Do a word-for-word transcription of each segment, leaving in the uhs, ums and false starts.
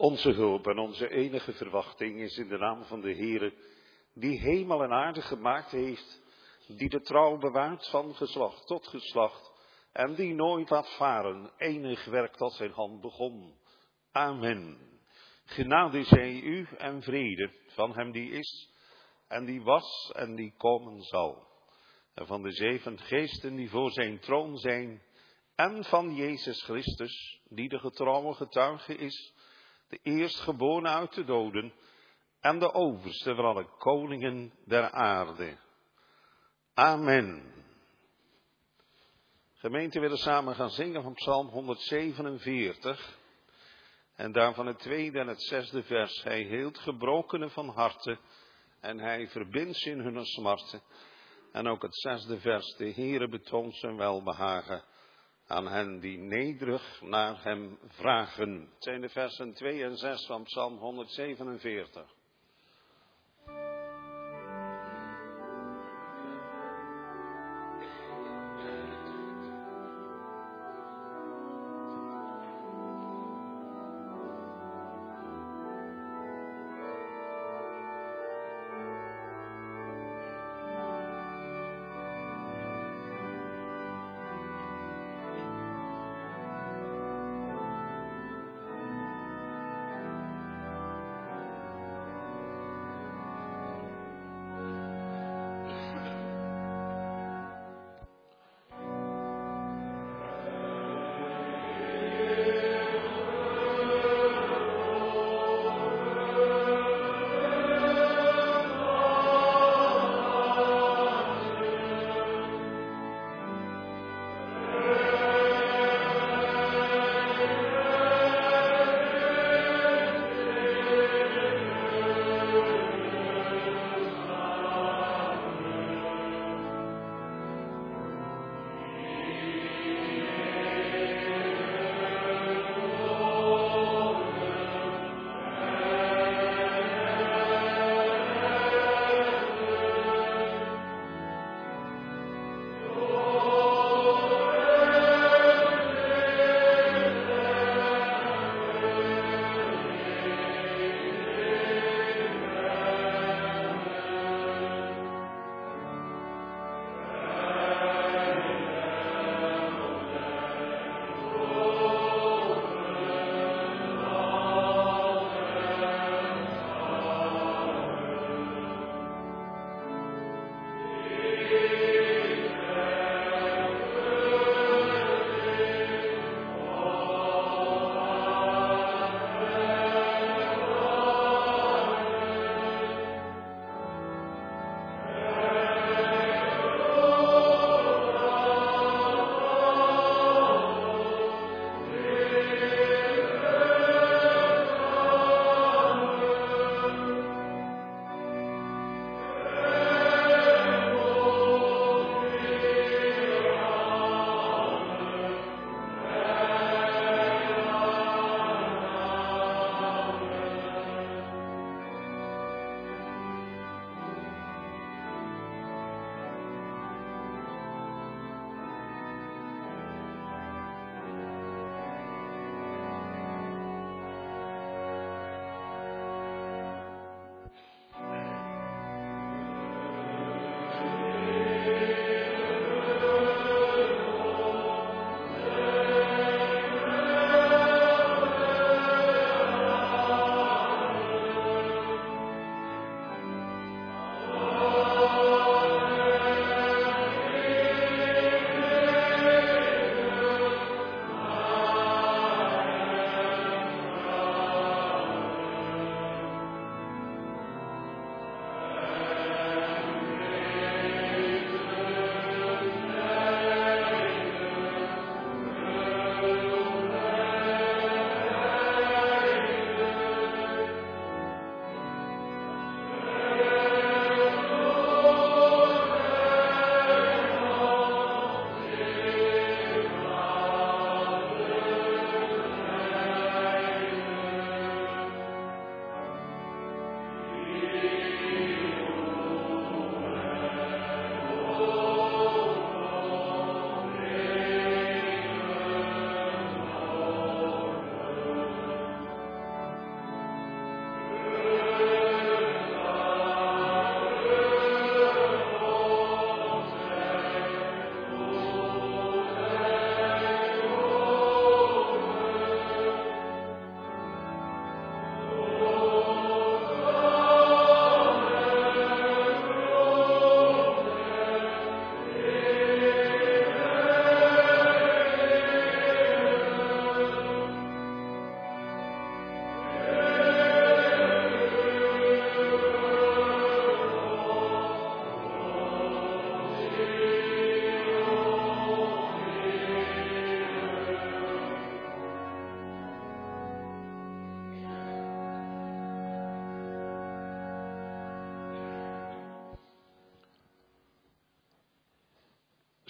Onze hulp en onze enige verwachting is in de naam van de Heere, die hemel en aarde gemaakt heeft, die de trouw bewaart van geslacht tot geslacht en die nooit laat varen enig werk dat zijn hand begon. Amen. Genade zij u en vrede van hem die is en die was en die komen zal. En van de zeven geesten die voor zijn troon zijn en van Jezus Christus, die de getrouwe getuige is, de eerstgeboren uit de doden en de overste van alle koningen der aarde. Amen. Gemeente, willen samen gaan zingen van Psalm honderdzevenenveertig. En daarvan het tweede en het zesde vers. Hij heelt gebrokenen van harte en hij verbindt ze in hun smarten. En ook het zesde vers. De Heere betoont zijn welbehagen aan hen die nederig naar hem vragen. Het zijn de versen twee en zes van Psalm honderdzevenenveertig.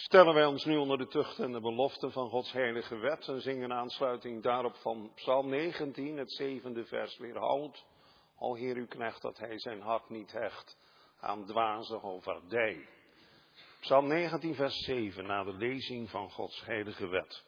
Stellen wij ons nu onder de tucht en de belofte van Gods heilige wet en zingen aansluiting daarop van Psalm negentien, het zevende vers. Weerhoud, o Heer uw knecht, dat hij zijn hart niet hecht aan dwaze overdij. Psalm negentien, vers zeven, na de lezing van Gods heilige wet.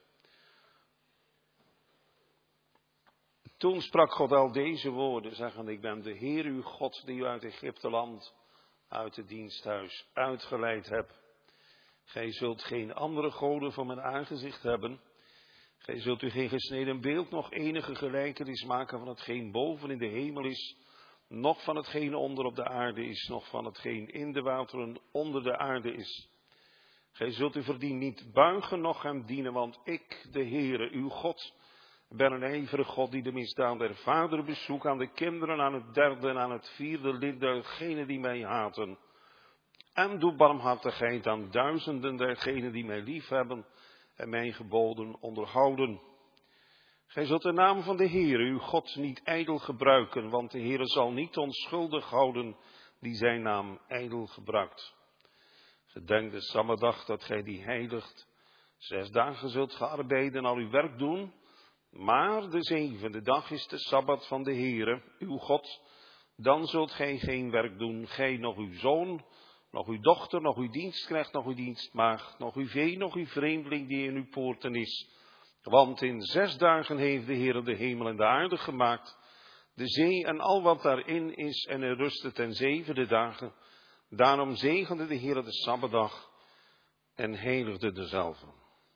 Toen sprak God al deze woorden, zeggende, ik ben de Heer uw God die u uit Egypte land, uit het diensthuis uitgeleid hebt. Gij zult geen andere goden voor mijn aangezicht hebben. Gij zult u geen gesneden beeld, nog enige gelijkenis maken van hetgeen boven in de hemel is, noch van hetgeen onder op de aarde is, noch van hetgeen in de wateren onder de aarde is. Gij zult u verdien niet buigen, noch hem dienen, want ik, de Heere, uw God, ben een ijverig God die de misdaad der vader bezoekt aan de kinderen, aan het derde en aan het vierde lid dergenen die mij haten. En doe barmhartigheid aan duizenden dergenen die mij liefhebben en mijn geboden onderhouden. Gij zult de naam van de Heere, uw God, niet ijdel gebruiken, want de Heere zal niet onschuldig houden die zijn naam ijdel gebruikt. Gedenk de Sabbatdag dat gij die heiligt. Zes dagen zult ge arbeiden en al uw werk doen, maar de zevende dag is de Sabbat van de Heere, uw God. Dan zult gij geen werk doen, gij nog uw zoon, nog uw dochter, nog uw dienstknecht, nog uw dienstmaagd, nog uw vee, nog uw vreemdeling die in uw poorten is. Want in zes dagen heeft de Heere de hemel en de aarde gemaakt, de zee en al wat daarin is, en er rustte ten zevende dagen. Daarom zegende de Heere de Sabbatdag en heiligde dezelve.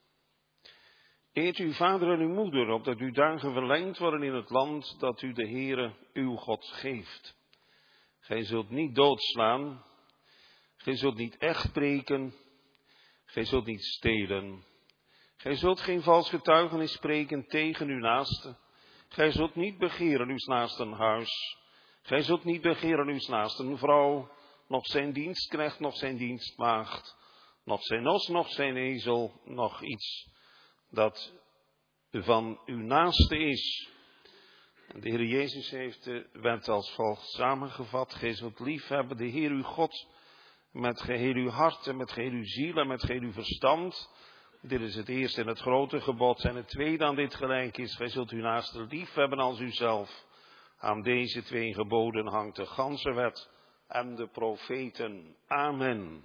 Eert uw vader en uw moeder, opdat uw dagen verlengd worden in het land dat u de Heere uw God geeft. Gij zult niet doodslaan. Gij zult niet echt spreken, gij zult niet stelen. Gij zult geen vals getuigenis spreken tegen uw naaste. Gij zult niet begeren uw naasten huis. Gij zult niet begeren uw naasten vrouw, nog zijn dienstknecht, nog zijn dienstmaagd, nog zijn os, nog zijn ezel, nog iets dat van uw naaste is. En de Heer Jezus heeft de wet als volgt samengevat. Gij zult lief hebben de Heer uw God met geheel uw hart en met geheel uw ziel en met geheel uw verstand. Dit is het eerste en het grote gebod. En het tweede aan dit gelijk is, gij zult uw naaste lief hebben als uzelf. Aan deze twee geboden hangt de ganse wet en de profeten. Amen.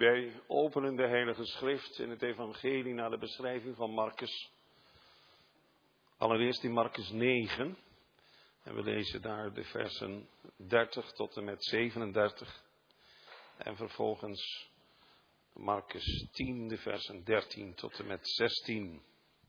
Wij openen de Heilige Schrift in het Evangelie naar de beschrijving van Marcus. Allereerst in Marcus negen. En we lezen daar de versen dertig tot en met zevenendertig. En vervolgens Marcus tien, de versen dertien tot en met zestien.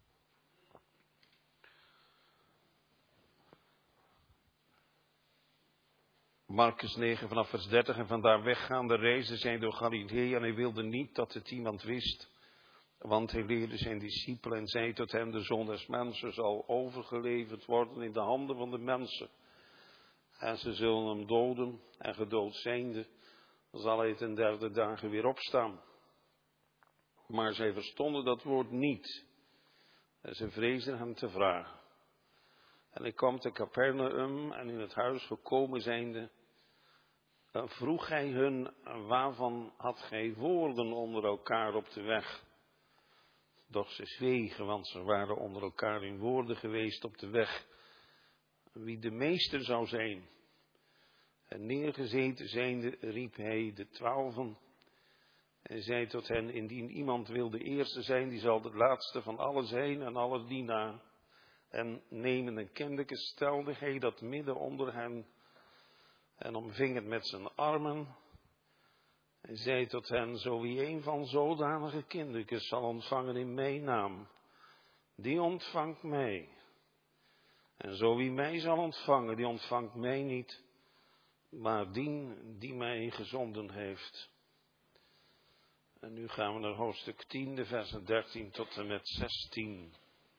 Marcus negen vanaf vers dertig. En vandaar weggaande reisde zij door Galilea en hij wilde niet dat het iemand wist. Want hij leerde zijn discipelen en zei tot hen: de Zoon des Mensen zal overgeleverd worden in de handen van de mensen. En ze zullen hem doden en gedood zijnde zal hij ten derde dagen weer opstaan. Maar zij verstonden dat woord niet. En ze vreesden hem te vragen. En hij kwam te Capernaum en in het huis gekomen zijnde, vroeg hij hun: waarvan had gij woorden onder elkaar op de weg? Doch ze zwegen, want ze waren onder elkaar in woorden geweest op de weg, wie de meester zou zijn. En neergezeten zijnde riep hij de twaalfen en zei tot hen: indien iemand wil de eerste zijn, die zal de laatste van allen zijn en alle dienaar. En nemen een kinderke stelde hij dat midden onder hen en omving het met zijn armen. En zei tot hen: zo wie een van zodanige kindertjes zal ontvangen in mijn naam, die ontvangt mij. En zo wie mij zal ontvangen, die ontvangt mij niet, maar dien die mij gezonden heeft. En nu gaan we naar hoofdstuk tien, de versen dertien tot en met zestien.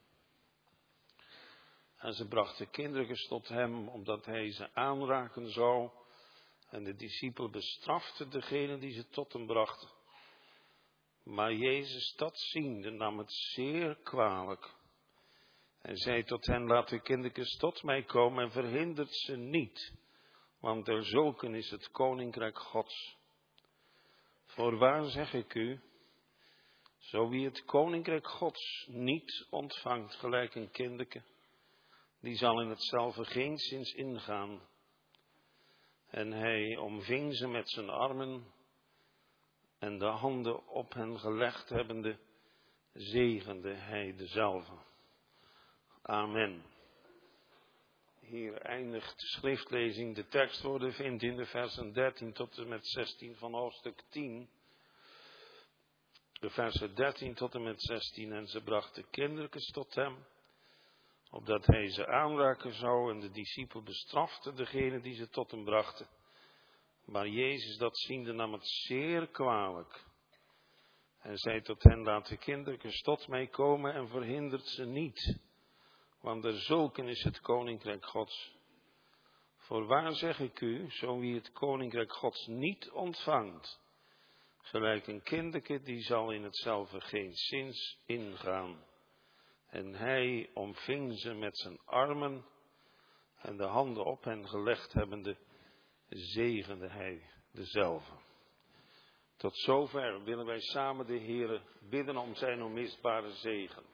En ze brachten kindertjes tot hem, omdat hij ze aanraken zou. En de discipelen bestraften degene die ze tot hem brachten. Maar Jezus dat ziende nam het zeer kwalijk. En zei tot hen: laat de kindertjes tot mij komen en verhindert ze niet. Want der zulken is het koninkrijk Gods. Voorwaar zeg ik u, zo wie het koninkrijk Gods niet ontvangt gelijk een kinderke, die zal in hetzelfde geenszins ingaan. En hij omving ze met zijn armen en de handen op hen gelegd hebbende, zegende hij dezelve. Amen. Hier eindigt de schriftlezing. De tekstwoorden vindt in de versen dertien tot en met zestien van hoofdstuk tien. De versen dertien tot en met zestien. En ze brachten kindertjes tot hem, opdat hij ze aanraken zou, en de discipel bestrafte degene die ze tot hem brachten. Maar Jezus dat ziende nam het zeer kwalijk. En zei tot hen: laat de kindertjes tot mij komen en verhindert ze niet. Want er zulken is het koninkrijk Gods. Voorwaar zeg ik u, zo wie het koninkrijk Gods niet ontvangt, gelijk een kinderke, die zal in hetzelfde geenszins ingaan. En hij omving ze met zijn armen en de handen op hen gelegd hebbende, zegende hij dezelve. Tot zover willen wij samen de Heere bidden om zijn onmisbare zegen.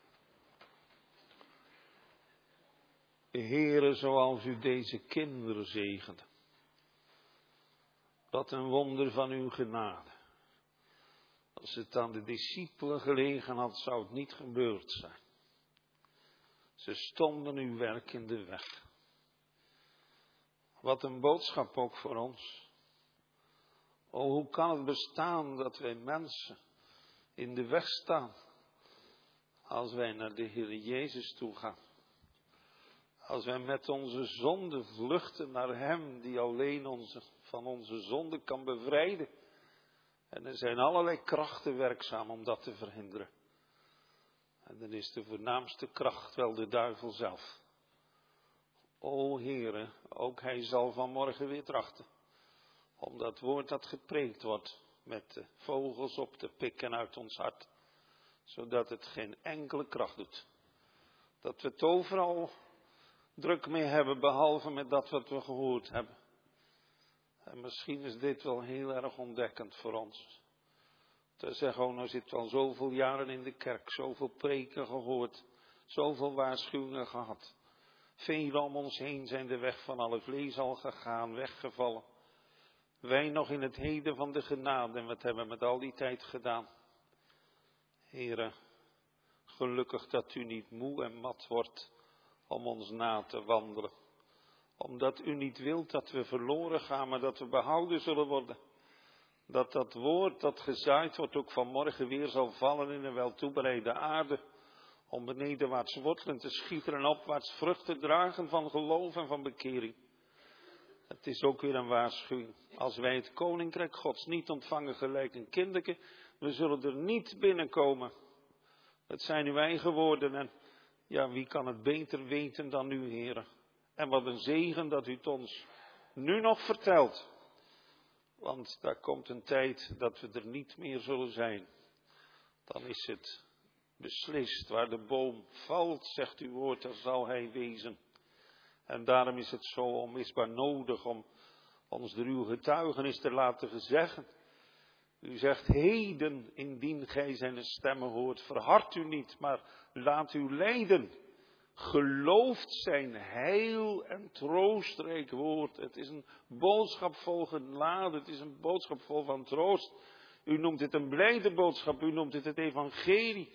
Heere, zoals u deze kinderen zegende. Wat een wonder van uw genade. Als het aan de discipelen gelegen had, zou het niet gebeurd zijn. Ze stonden uw werk in de weg. Wat een boodschap ook voor ons. O, hoe kan het bestaan dat wij mensen in de weg staan als wij naar de Heer Jezus toe gaan? Als wij met onze zonde vluchten naar Hem die alleen onze, van onze zonde kan bevrijden. En er zijn allerlei krachten werkzaam om dat te verhinderen. En dan is de voornaamste kracht wel de duivel zelf. O Heere, ook Hij zal vanmorgen weer trachten om dat woord dat gepreekt wordt met de vogels op te pikken uit ons hart. Zodat het geen enkele kracht doet. Dat we het overal druk mee hebben, behalve met dat wat we gehoord hebben. En misschien is dit wel heel erg ontdekkend voor ons. Te zeggen: oh, nou zit al zoveel jaren in de kerk, zoveel preken gehoord, zoveel waarschuwingen gehad. Velen om ons heen zijn de weg van alle vlees al gegaan, weggevallen. Wij nog in het heden van de genade. En wat hebben we met al die tijd gedaan? Heere, gelukkig dat u niet moe en mat wordt om ons na te wandelen. Omdat u niet wilt dat we verloren gaan, maar dat we behouden zullen worden. Dat dat woord dat gezaaid wordt ook vanmorgen weer zal vallen in een weltoebereide aarde. Om benedenwaarts wortelen te schieten en opwaarts vruchten dragen van geloof en van bekering. Het is ook weer een waarschuwing. Als wij het koninkrijk Gods niet ontvangen gelijk een kinderke, we zullen er niet binnenkomen. Het zijn uw eigen woorden en ja, wie kan het beter weten dan u, Heere? En wat een zegen dat u het ons nu nog vertelt. Want daar komt een tijd dat we er niet meer zullen zijn. Dan is het beslist, waar de boom valt, zegt uw woord, daar zal hij wezen. En daarom is het zo onmisbaar nodig om ons door uw getuigenis te laten gezeggen. U zegt, heden, indien gij zijn stemmen hoort, verhard u niet, maar laat u leiden. Gelooft zijn heil en troostrijk woord. Het is een boodschap vol genade, het is een boodschap vol van troost. U noemt het een blijde boodschap, u noemt het het evangelie.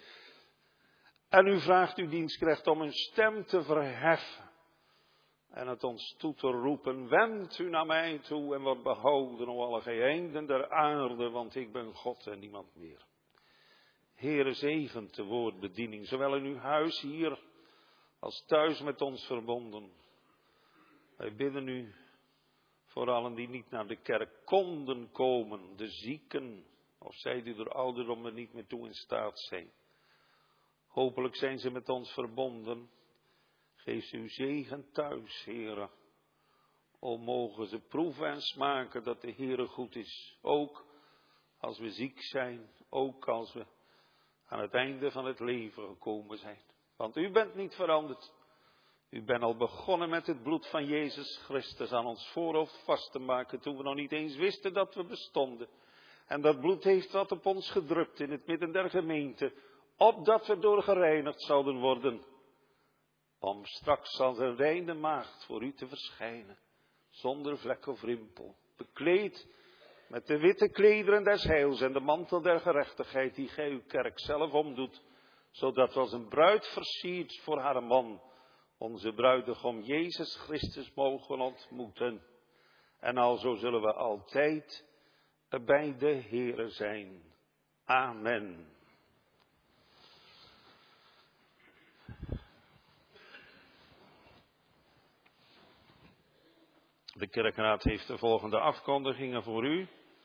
En u vraagt uw dienstknecht om een stem te verheffen. En het ons toe te roepen, wend u naar mij toe en word behouden o alle einden der aarde, want ik ben God en niemand meer. Heere, zegent de woordbediening, zowel in uw huis hier, als thuis met ons verbonden. Wij bidden u voor allen die niet naar de kerk konden komen, de zieken, of zij die door ouderdom er niet meer toe in staat zijn. Hopelijk zijn ze met ons verbonden. Geef uw zegen thuis, Heere. O mogen ze proeven en smaken dat de Heere goed is. Ook als we ziek zijn, ook als we aan het einde van het leven gekomen zijn. Want u bent niet veranderd. U bent al begonnen met het bloed van Jezus Christus aan ons voorhoofd vast te maken, toen we nog niet eens wisten dat we bestonden. En dat bloed heeft wat op ons gedrukt in het midden der gemeente, opdat we door gereinigd zouden worden. Om straks als een reine maagd voor u te verschijnen, zonder vlek of rimpel, bekleed met de witte klederen des heils en de mantel der gerechtigheid die gij uw kerk zelf omdoet, zodat we als een bruid versierd voor haar man, onze bruidegom Jezus Christus mogen ontmoeten. En alzo zullen we altijd bij de Heere zijn. Amen. De kerkraad heeft de volgende afkondigingen voor u.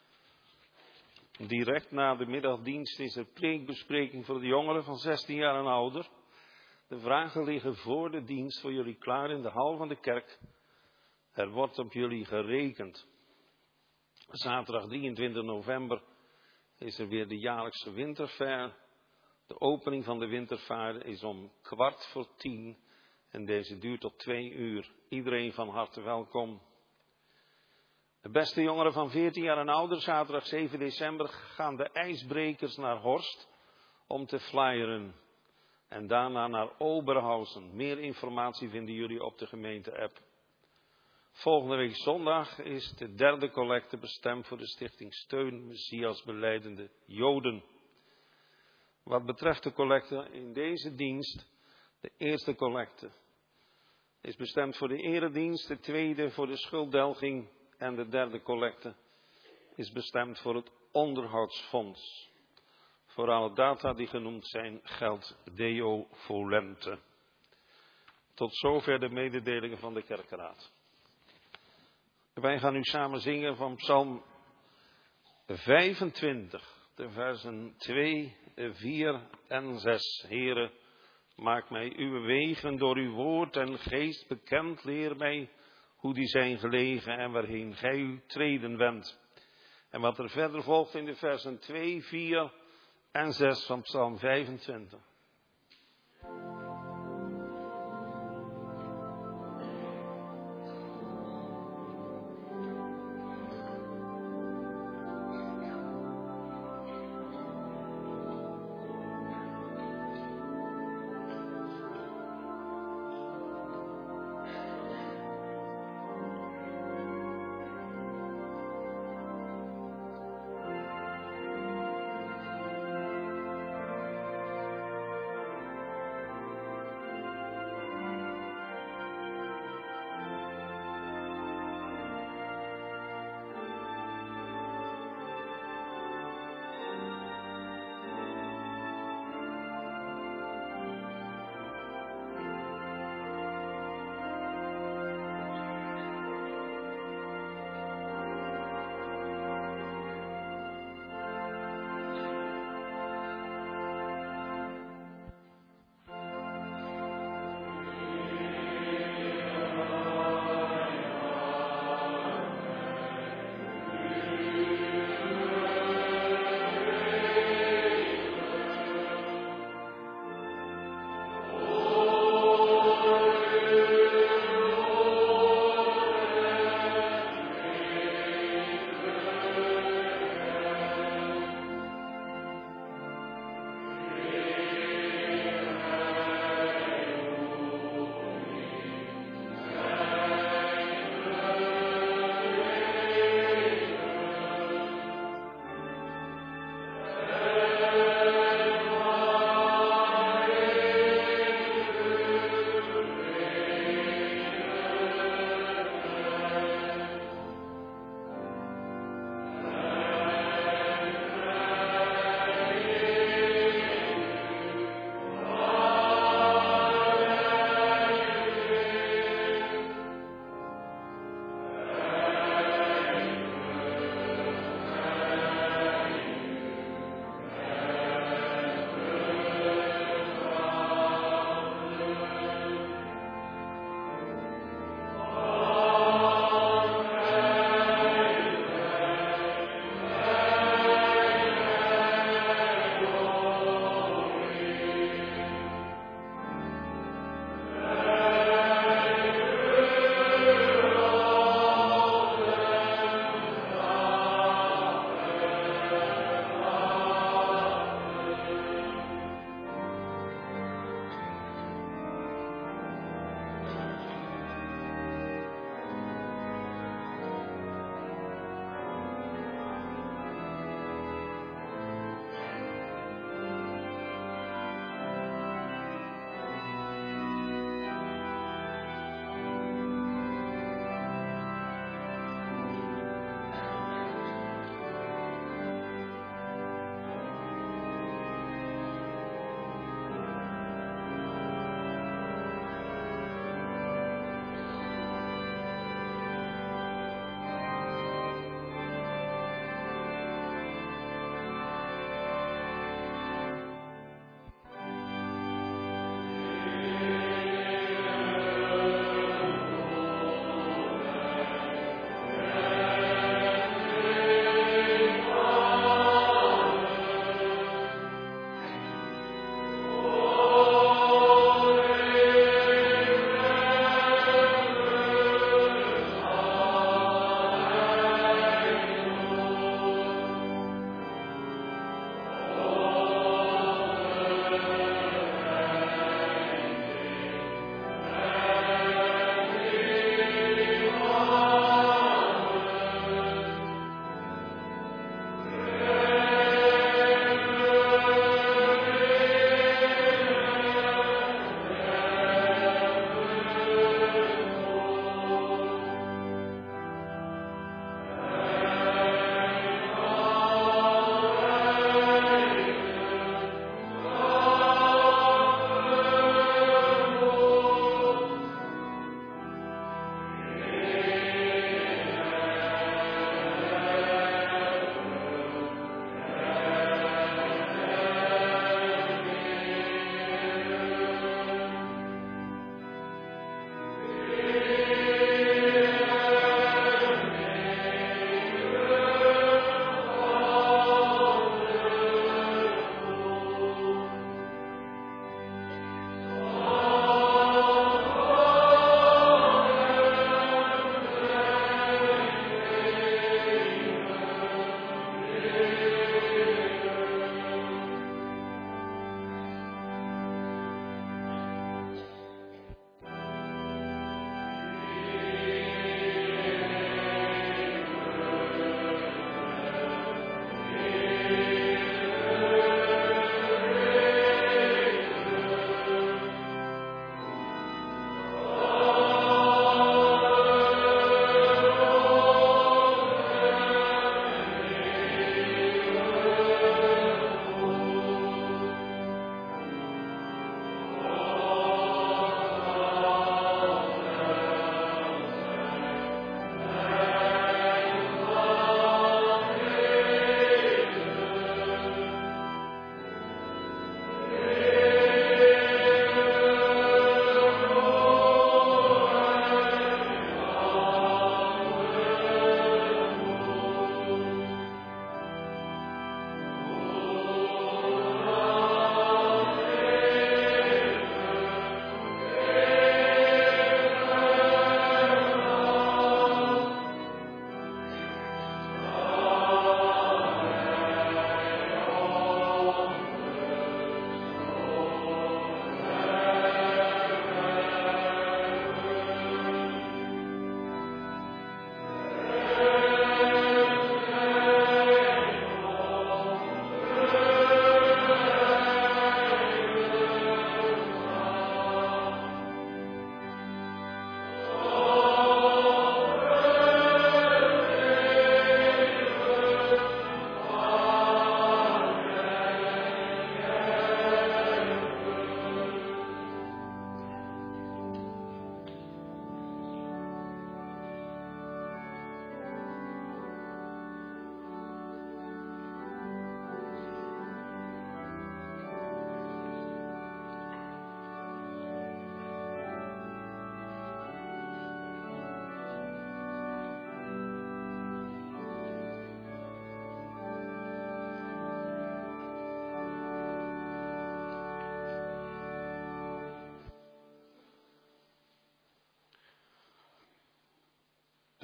Direct na de middagdienst is er preekbespreking voor de jongeren van zestien jaar en ouder. De vragen liggen voor de dienst voor jullie klaar in de hal van de kerk. Er wordt op jullie gerekend. Zaterdag drieëntwintig november is er weer de jaarlijkse winterfair. De opening van de wintervaart is om kwart voor tien en deze duurt tot twee uur. Iedereen van harte welkom. De beste jongeren van veertien jaar en ouder, zaterdag zeven december, gaan de ijsbrekers naar Horst om te flyeren. En daarna naar Oberhausen. Meer informatie vinden jullie op de gemeente-app. Volgende week zondag is de derde collecte bestemd voor de stichting Steun Messias Belijdende Joden. Wat betreft de collecte in deze dienst, de eerste collecte is bestemd voor de eredienst, de tweede voor de schulddelging en de derde collecte is bestemd voor het onderhoudsfonds. Voor alle data die genoemd zijn geldt Deo volente. Tot zover de mededelingen van de kerkraad. Wij gaan nu samen zingen van Psalm vijfentwintig, de versen twee, vier en zes. Heere, maak mij uw wegen door uw woord en geest bekend. Leer mij hoe die zijn gelegen en waarheen gij uw treden wendt. En wat er verder volgt in de versen twee, vier en zes van Psalm vijfentwintig.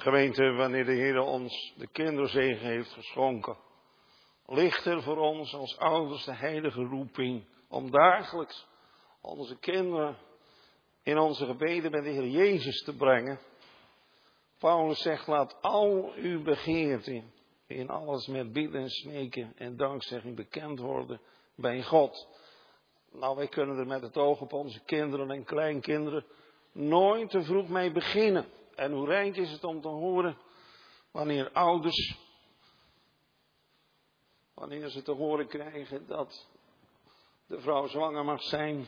Gemeente, wanneer de Heer ons de kinderzegen heeft geschonken, ligt er voor ons als ouders de heilige roeping om dagelijks onze kinderen in onze gebeden bij de Heer Jezus te brengen. Paulus zegt, laat al uw begeerten in alles met bidden en smeken en dankzegging bekend worden bij God. Nou, wij kunnen er met het oog op onze kinderen en kleinkinderen nooit te vroeg mee beginnen. En hoe rijk is het om te horen wanneer ouders, wanneer ze te horen krijgen dat de vrouw zwanger mag zijn,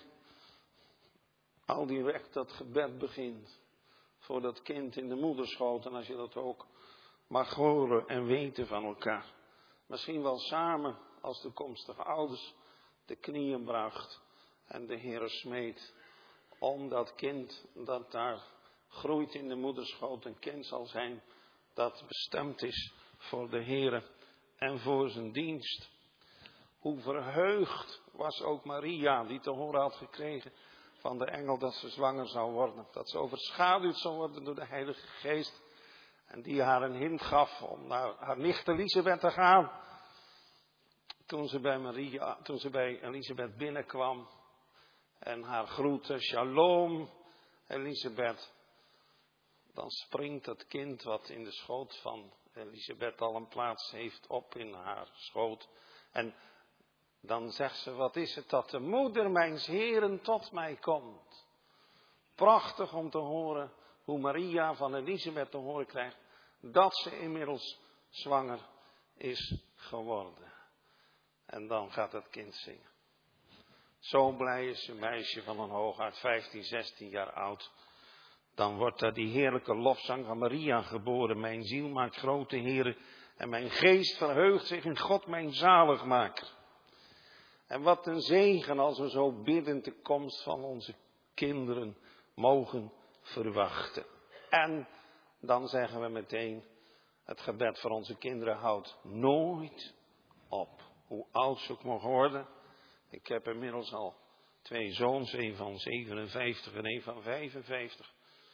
al direct dat gebed begint voor dat kind in de moederschoot. En als je dat ook mag horen en weten van elkaar. Misschien wel samen als toekomstige ouders de knieën bracht en de Heere smeekt om dat kind dat daar groeit in de moederschoot een kind zal zijn dat bestemd is voor de Heere en voor zijn dienst. Hoe verheugd was ook Maria die te horen had gekregen van de engel dat ze zwanger zou worden. Dat ze overschaduwd zou worden door de Heilige Geest. En die haar een hint gaf om naar haar nicht Elisabeth te gaan. Toen ze bij Maria, toen ze bij Elisabeth binnenkwam en haar groette, shalom Elisabeth. Dan springt het kind wat in de schoot van Elisabeth al een plaats heeft op in haar schoot. En dan zegt ze, wat is het dat de moeder mijns Heeren tot mij komt. Prachtig om te horen hoe Maria van Elisabeth te horen krijgt dat ze inmiddels zwanger is geworden. En dan gaat het kind zingen. Zo blij is een meisje van een hoogaard, vijftien, zestien jaar oud. Dan wordt daar die heerlijke lofzang van Maria geboren. Mijn ziel maakt grote Heere en mijn geest verheugt zich in God mijn zaligmaker. En wat een zegen als we zo biddend de komst van onze kinderen mogen verwachten. En dan zeggen we meteen, het gebed voor onze kinderen houdt nooit op. Hoe oud ze ook mogen worden. Ik heb inmiddels al twee zoons, een van zevenenvijftig en een van vijfenvijftig.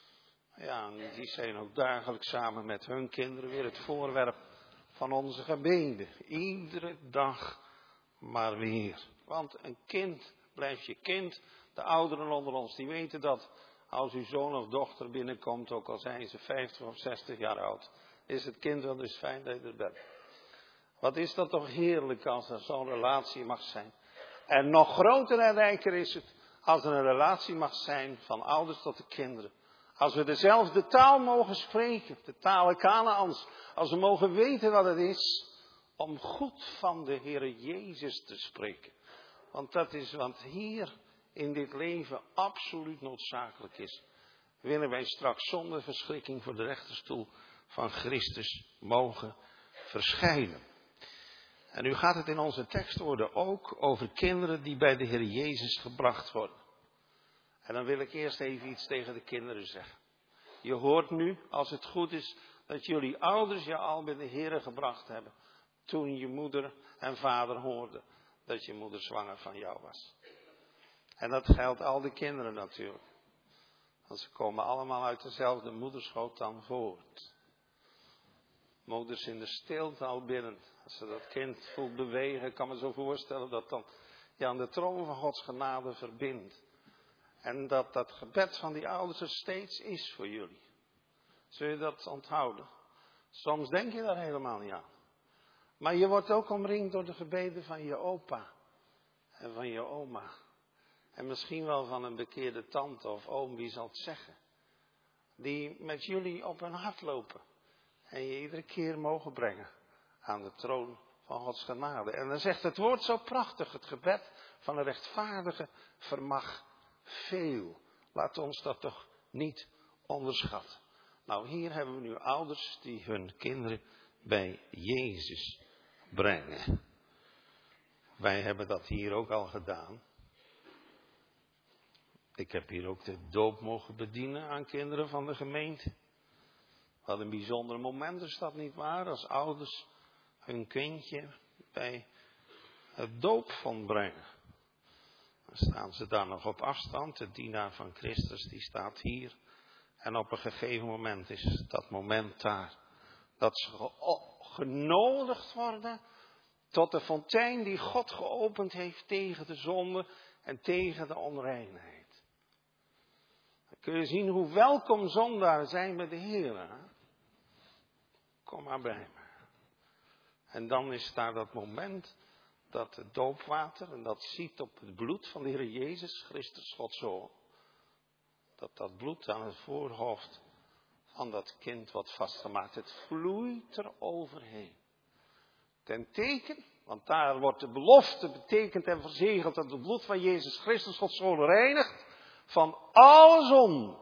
Ja, en die zijn ook dagelijks samen met hun kinderen weer het voorwerp van onze gebeden. Iedere dag maar weer. Want een kind blijft je kind. De ouderen onder ons die weten dat als uw zoon of dochter binnenkomt, ook al zijn ze vijftig of zestig jaar oud, is het kind wel dus fijn dat je er bent. Wat is dat toch heerlijk als er zo'n relatie mag zijn. En nog groter en rijker is het als er een relatie mag zijn van ouders tot de kinderen. Als we dezelfde taal mogen spreken, de talen Kanaans. Als we mogen weten wat het is om goed van de Heere Jezus te spreken. Want dat is wat hier in dit leven absoluut noodzakelijk is. Willen wij straks zonder verschrikking voor de rechterstoel van Christus mogen verschijnen. En nu gaat het in onze tekstwoorden ook over kinderen die bij de Heer Jezus gebracht worden. En dan wil ik eerst even iets tegen de kinderen zeggen. Je hoort nu, als het goed is, dat jullie ouders je al bij de Heer gebracht hebben. Toen je moeder en vader hoorden dat je moeder zwanger van jou was. En dat geldt al de kinderen natuurlijk. Want ze komen allemaal uit dezelfde moederschoot dan voort. Moeders in de stilte al binnen. Als ze dat kind voelt bewegen, ik kan me zo voorstellen dat dan je aan de troon van Gods genade verbindt. En dat dat gebed van die ouders er steeds is voor jullie. Zul je dat onthouden? Soms denk je daar helemaal niet aan. Maar je wordt ook omringd door de gebeden van je opa en van je oma. En misschien wel van een bekeerde tante of oom, wie zal het zeggen. Die met jullie op hun hart lopen. En je iedere keer mogen brengen aan de troon van Gods genade. En dan zegt het woord zo prachtig, het gebed van een rechtvaardige vermag veel. Laat ons dat toch niet onderschatten. Nou, hier hebben we nu ouders die hun kinderen bij Jezus brengen. Wij hebben dat hier ook al gedaan. Ik heb hier ook de doop mogen bedienen aan kinderen van de gemeente. Wat een bijzonder moment is dat niet waar, als ouders hun kindje bij het doopvond brengen. Dan staan ze daar nog op afstand, de dienaar van Christus die staat hier. En op een gegeven moment is dat moment daar. Dat ze ge- genodigd worden tot de fontein die God geopend heeft tegen de zonde en tegen de onreinheid. Dan kun je zien hoe welkom zondaren zijn bij de Heer. Hè? Kom maar bij me. En dan is daar dat moment dat het doopwater, en dat ziet op het bloed van de Heer Jezus Christus, Gods Zoon, dat dat bloed aan het voorhoofd van dat kind wordt vastgemaakt. Het vloeit er overheen. Ten teken, want daar wordt de belofte betekend en verzegeld dat het bloed van Jezus Christus Gods Zoon reinigt van alle zonde.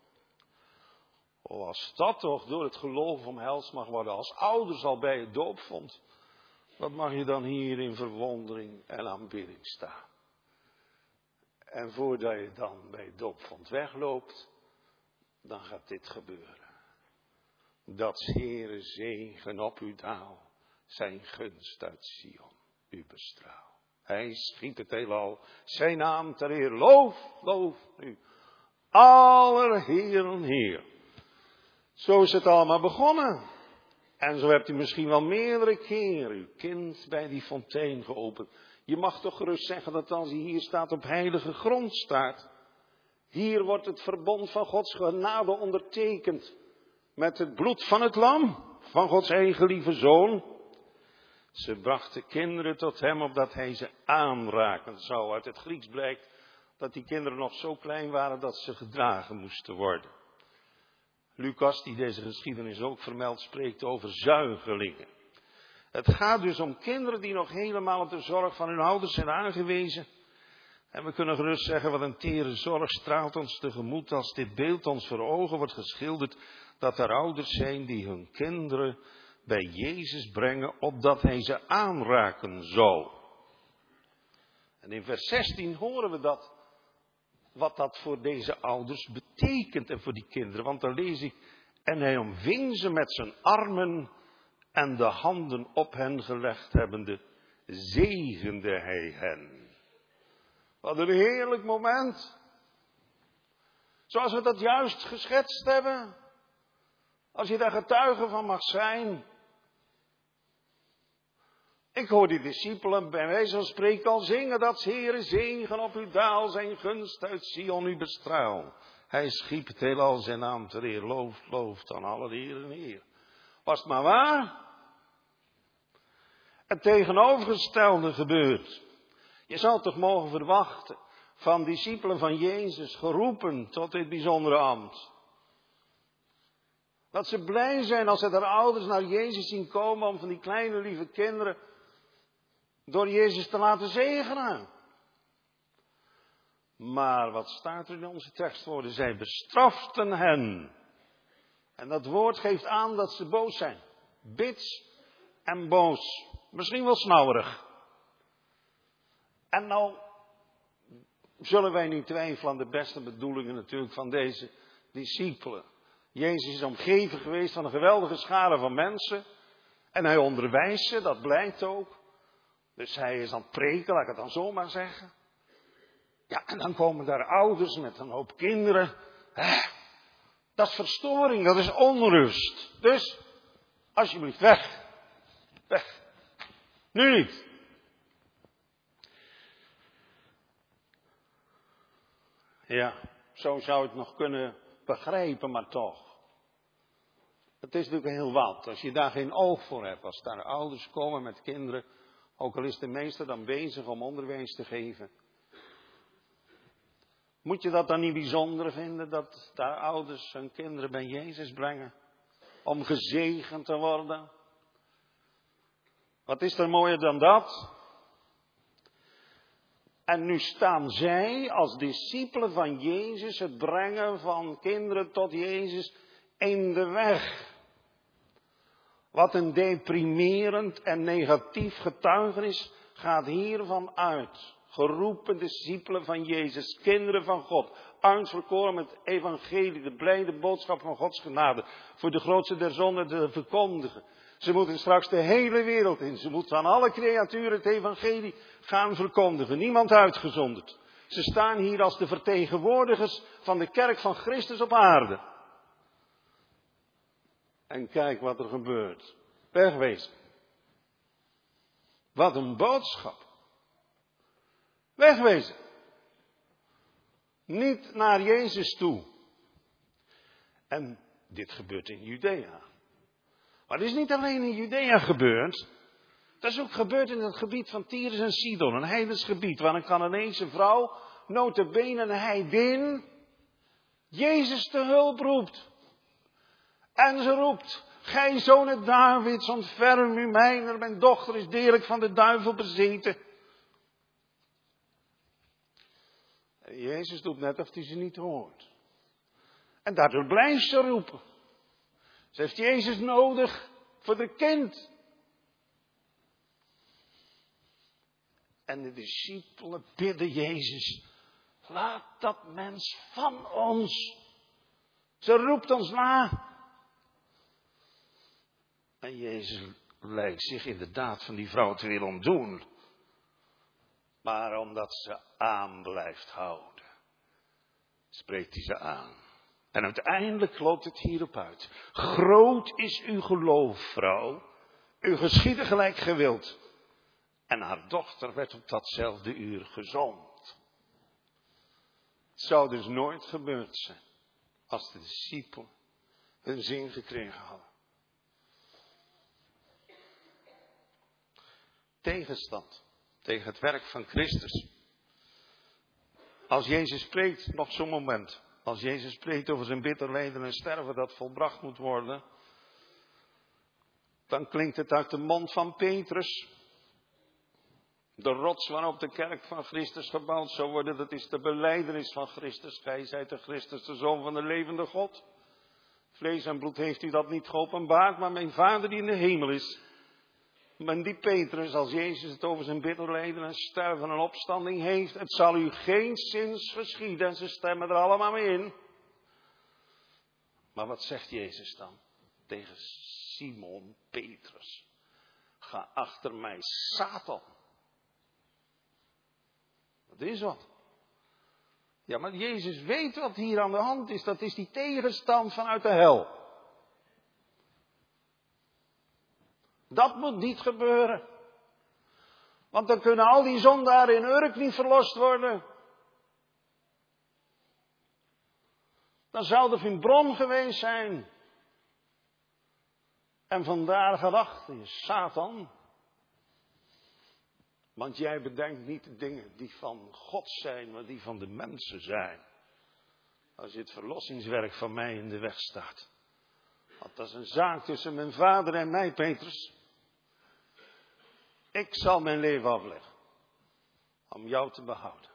Oh, als dat toch door het geloof omhelst mag worden, als ouders al bij het doopvond, wat mag je dan hier in verwondering en aanbidding staan? En voordat je dan bij het doopvond wegloopt, dan gaat dit gebeuren. Dat Heere zegen op u daal, zijn gunst uit Sion u bestraal. Hij schiet het heelal, zijn naam ter eer, loof, loof u, aller Heeren Heer. Zo is het allemaal begonnen. En zo hebt u misschien wel meerdere keren uw kind bij die fontein geopend. Je mag toch gerust zeggen dat als hij hier staat op heilige grond staat. Hier wordt het verbond van Gods genade ondertekend. Met het bloed van het lam, van Gods eigen lieve zoon. Ze brachten kinderen tot hem opdat hij ze aanraken zou. Uit het Grieks blijkt dat die kinderen nog zo klein waren dat ze gedragen moesten worden. Lucas, die deze geschiedenis ook vermeldt, spreekt over zuigelingen. Het gaat dus om kinderen die nog helemaal op de zorg van hun ouders zijn aangewezen. En we kunnen gerust zeggen, wat een tere zorg straalt ons tegemoet als dit beeld ons voor ogen wordt geschilderd, dat er ouders zijn die hun kinderen bij Jezus brengen, opdat hij ze aanraken zou. En in vers zestien horen we dat, wat dat voor deze ouders betekent en voor die kinderen. Want dan lees ik, en hij omving ze met zijn armen en de handen op hen gelegd hebbende, zegende hij hen. Wat een heerlijk moment. Zoals we dat juist geschetst hebben. Als je daar getuige van mag zijn. Ik hoor die discipelen bij wijze van spreken al zingen dat Heere zegen op uw daal, zijn gunst uit Sion u bestraal. Hij schiep het heelal zijn naam ter eer, loof, loof dan alle Heer en Heer. Was het maar waar? Het tegenovergestelde gebeurt. Je zou toch mogen verwachten van discipelen van Jezus, geroepen tot dit bijzondere ambt. Dat ze blij zijn als ze haar ouders naar Jezus zien komen om van die kleine lieve kinderen door Jezus te laten zegenen. Maar wat staat er in onze tekstwoorden? Zij bestraften hen. En dat woord geeft aan dat ze boos zijn. Bits en boos. Misschien wel snauwerig. En nou zullen wij niet twijfelen aan de beste bedoelingen natuurlijk van deze discipelen. Jezus is omgeven geweest van een geweldige schare van mensen. En hij onderwijst ze, dat blijkt ook. Dus hij is aan het preken, laat ik het dan zomaar zeggen. Ja, en dan komen daar ouders met een hoop kinderen. Dat is verstoring, dat is onrust. Dus, alsjeblieft, weg. Weg. Nu niet. Ja, zo zou je het nog kunnen begrijpen, maar toch. Het is natuurlijk heel wat. Als je daar geen oog voor hebt, als daar ouders komen met kinderen, ook al is de meester dan bezig om onderwijs te geven. Moet je dat dan niet bijzonder vinden, dat daar ouders hun kinderen bij Jezus brengen? Om gezegend te worden? Wat is er mooier dan dat? En nu staan zij als discipelen van Jezus, het brengen van kinderen tot Jezus, in de weg. Wat een deprimerend en negatief getuigenis gaat hiervan uit. Geroepen discipelen van Jezus, kinderen van God, uitverkoren met het evangelie, de blijde boodschap van Gods genade, voor de grootste der zonden te verkondigen. Ze moeten straks de hele wereld in, ze moeten aan alle creaturen het evangelie gaan verkondigen, niemand uitgezonderd. Ze staan hier als de vertegenwoordigers van de kerk van Christus op aarde. En kijk wat er gebeurt. Wegwezen. Wat een boodschap. Wegwezen. Niet naar Jezus toe. En dit gebeurt in Judea. Maar het is niet alleen in Judea gebeurd. Dat is ook gebeurd in het gebied van Tyrus en Sidon. Een heidens gebied waar een Canaanese vrouw, nota bene een heidin, Jezus te hulp roept. En ze roept, gij zoon Davids, ontferm u mijner, mijn dochter is deerlijk van de duivel bezeten. En Jezus doet net of hij ze niet hoort. En daardoor blijft ze roepen. Ze heeft Jezus nodig voor de kind. En de discipelen bidden Jezus, laat dat mens van ons. Ze roept ons na. En Jezus lijkt zich inderdaad van die vrouw te willen ontdoen. Maar omdat ze aan blijft houden, spreekt hij ze aan. En uiteindelijk loopt het hierop uit. Groot is uw geloof, vrouw. U geschiedde gelijk gewild. En haar dochter werd op datzelfde uur gezond. Het zou dus nooit gebeurd zijn als de discipelen hun zin gekregen hadden. Tegenstand tegen het werk van Christus. Als Jezus spreekt, nog zo'n moment. Als Jezus spreekt over zijn bitter lijden en sterven dat volbracht moet worden. Dan klinkt het uit de mond van Petrus. De rots waarop de kerk van Christus gebouwd zou worden, dat is de belijdenis van Christus. Gij zijt de Christus, de Zoon van de levende God. Vlees en bloed heeft u dat niet geopenbaard, maar mijn Vader die in de hemel is. Maar die Petrus, als Jezus het over zijn bitter lijden en sterven en opstanding heeft, het zal u geen zins geschieden. En ze stemmen er allemaal mee in. Maar wat zegt Jezus dan tegen Simon Petrus? Ga achter mij, Satan. Dat is wat. Ja, maar Jezus weet wat hier aan de hand is. Dat is die tegenstand vanuit de hel. Dat moet niet gebeuren. Want dan kunnen al die zondaren in Urk niet verlost worden. Dan zou er geen bron geweest zijn. En vandaar gedachte is Satan. Want jij bedenkt niet de dingen die van God zijn, maar die van de mensen zijn. Als je het verlossingswerk van mij in de weg staat. Want dat is een zaak tussen mijn vader en mij, Petrus. Ik zal mijn leven afleggen. Om jou te behouden.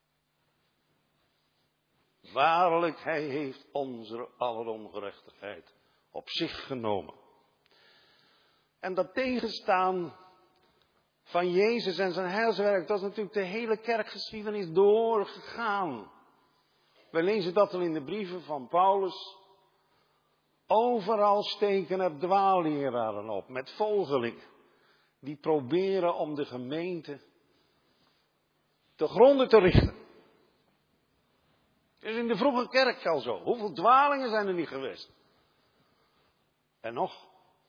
Waarlijk, hij heeft onze aller ongerechtigheid op zich genomen. En dat tegenstaan van Jezus en zijn heilswerk, dat is natuurlijk de hele kerkgeschiedenis doorgegaan. We lezen dat al in de brieven van Paulus. Overal steken er dwaalleraren op, met volgelingen. Die proberen om de gemeente te gronden te richten. Het is in de vroege kerk al zo. Hoeveel dwalingen zijn er niet geweest? En nog.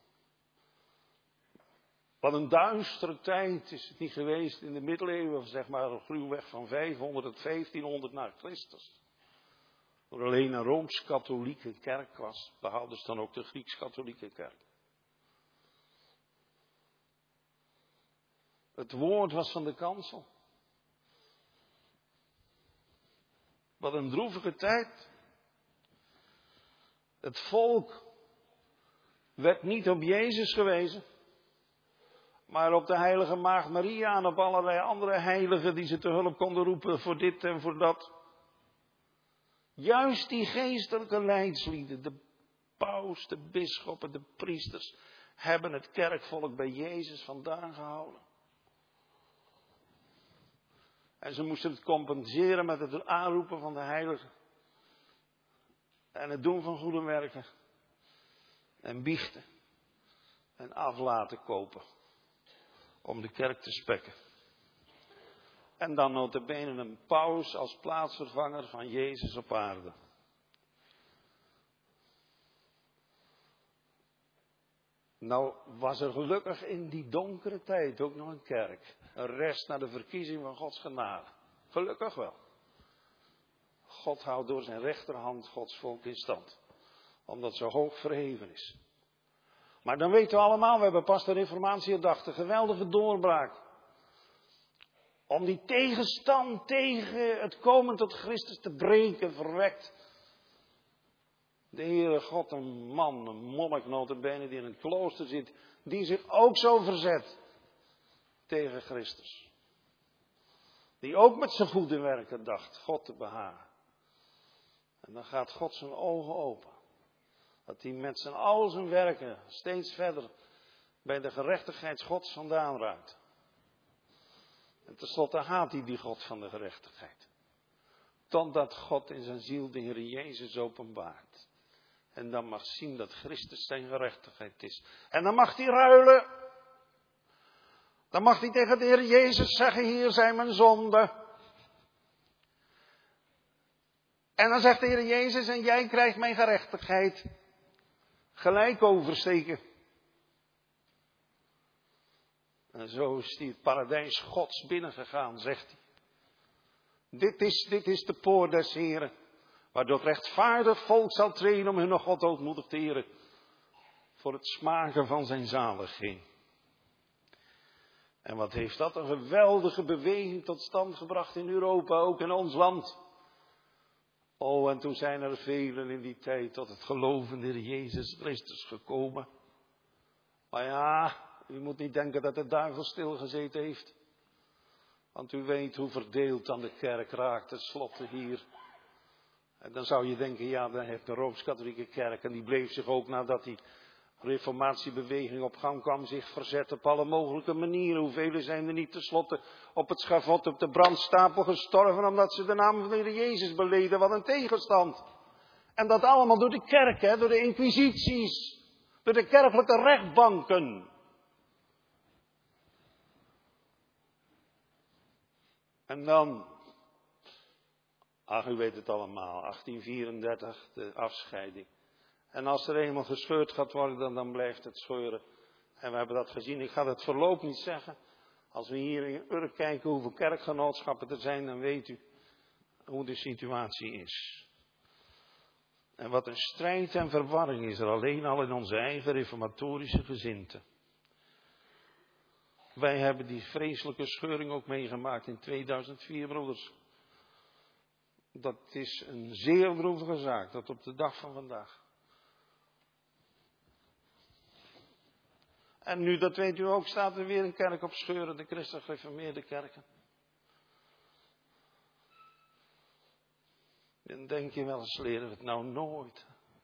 Wat een duistere tijd is het niet geweest in de middeleeuwen, zeg maar een gruwweg van vijfhonderd tot vijftienhonderd na Christus. Waar alleen een Rooms-katholieke kerk was, behouden ze dan ook de Grieks-katholieke kerk. Het woord was van de kansel. Wat een droevige tijd. Het volk werd niet op Jezus gewezen, maar op de heilige maagd Maria en op allerlei andere heiligen die ze te hulp konden roepen voor dit en voor dat. Juist die geestelijke leidslieden, de paus, de bisschoppen, de priesters, hebben het kerkvolk bij Jezus vandaan gehouden. En ze moesten het compenseren met het aanroepen van de heiligen. En het doen van goede werken. En biechten. En af laten kopen. Om de kerk te spekken. En dan nota bene een paus als plaatsvervanger van Jezus op aarde. Nou was er gelukkig in die donkere tijd ook nog een kerk. Een rest naar de verkiezing van Gods genade. Gelukkig wel. God houdt door zijn rechterhand Gods volk in stand. Omdat zo hoog verheven is. Maar dan weten we allemaal, we hebben pas de reformatie gedacht, een geweldige doorbraak. Om die tegenstand tegen het komen tot Christus te breken, verwekt de Heere God een man, een monnik notabene die in een klooster zit, die zich ook zo verzet tegen Christus. Die ook met zijn goede werken dacht God te behagen. En dan gaat God zijn ogen open. Dat hij met zijn al zijn werken steeds verder bij de gerechtigheid Gods vandaan raakt. En tenslotte haat hij die God van de gerechtigheid. Totdat God in zijn ziel de Heer Jezus openbaart. En dan mag zien dat Christus zijn gerechtigheid is. En dan mag hij ruilen. Dan mag hij tegen de Heer Jezus zeggen, hier zijn mijn zonden. En dan zegt de Heer Jezus, en jij krijgt mijn gerechtigheid. Gelijk oversteken. En zo is hij het paradijs Gods binnengegaan, zegt hij. Dit is, dit is de poort des Heren. Waardoor het rechtvaardig volk zal treden om hun God ootmoedig te eren. Voor het smaken van zijn zaligheid. En wat heeft dat een geweldige beweging tot stand gebracht in Europa, ook in ons land. Oh, en toen zijn er velen in die tijd tot het geloven in Jezus Christus gekomen. Maar ja, u moet niet denken dat de duivel stilgezeten heeft. Want u weet hoe verdeeld dan de kerk raakt, tenslotte hier. En dan zou je denken, ja, dan heeft de Rooms-Katholieke kerk, en die bleef zich ook nadat die reformatiebeweging op gang kwam, zich verzet op alle mogelijke manieren. Hoeveel zijn er niet tenslotte op het schavot op de brandstapel gestorven, omdat ze de naam van de Heer Jezus beleden, wat een tegenstand. En dat allemaal door de kerk, hè, door de inquisities, door de kerkelijke rechtbanken. En dan, ach, u weet het allemaal, achttien vierendertig, de afscheiding. En als er eenmaal gescheurd gaat worden, dan, dan blijft het scheuren. En we hebben dat gezien. Ik ga het voorlopig niet zeggen. Als we hier in Urk kijken hoeveel kerkgenootschappen er zijn, dan weet u hoe de situatie is. En wat een strijd en verwarring is er alleen al in onze eigen reformatorische gezindte. Wij hebben die vreselijke scheuring ook meegemaakt in tweeduizend vier, broeders. Dat is een zeer droevige zaak, dat op de dag van vandaag. En nu, dat weet u ook, staat er weer een kerk op scheuren, de christelijk gereformeerde kerken. Dan denk je wel eens, leren we het nou nooit.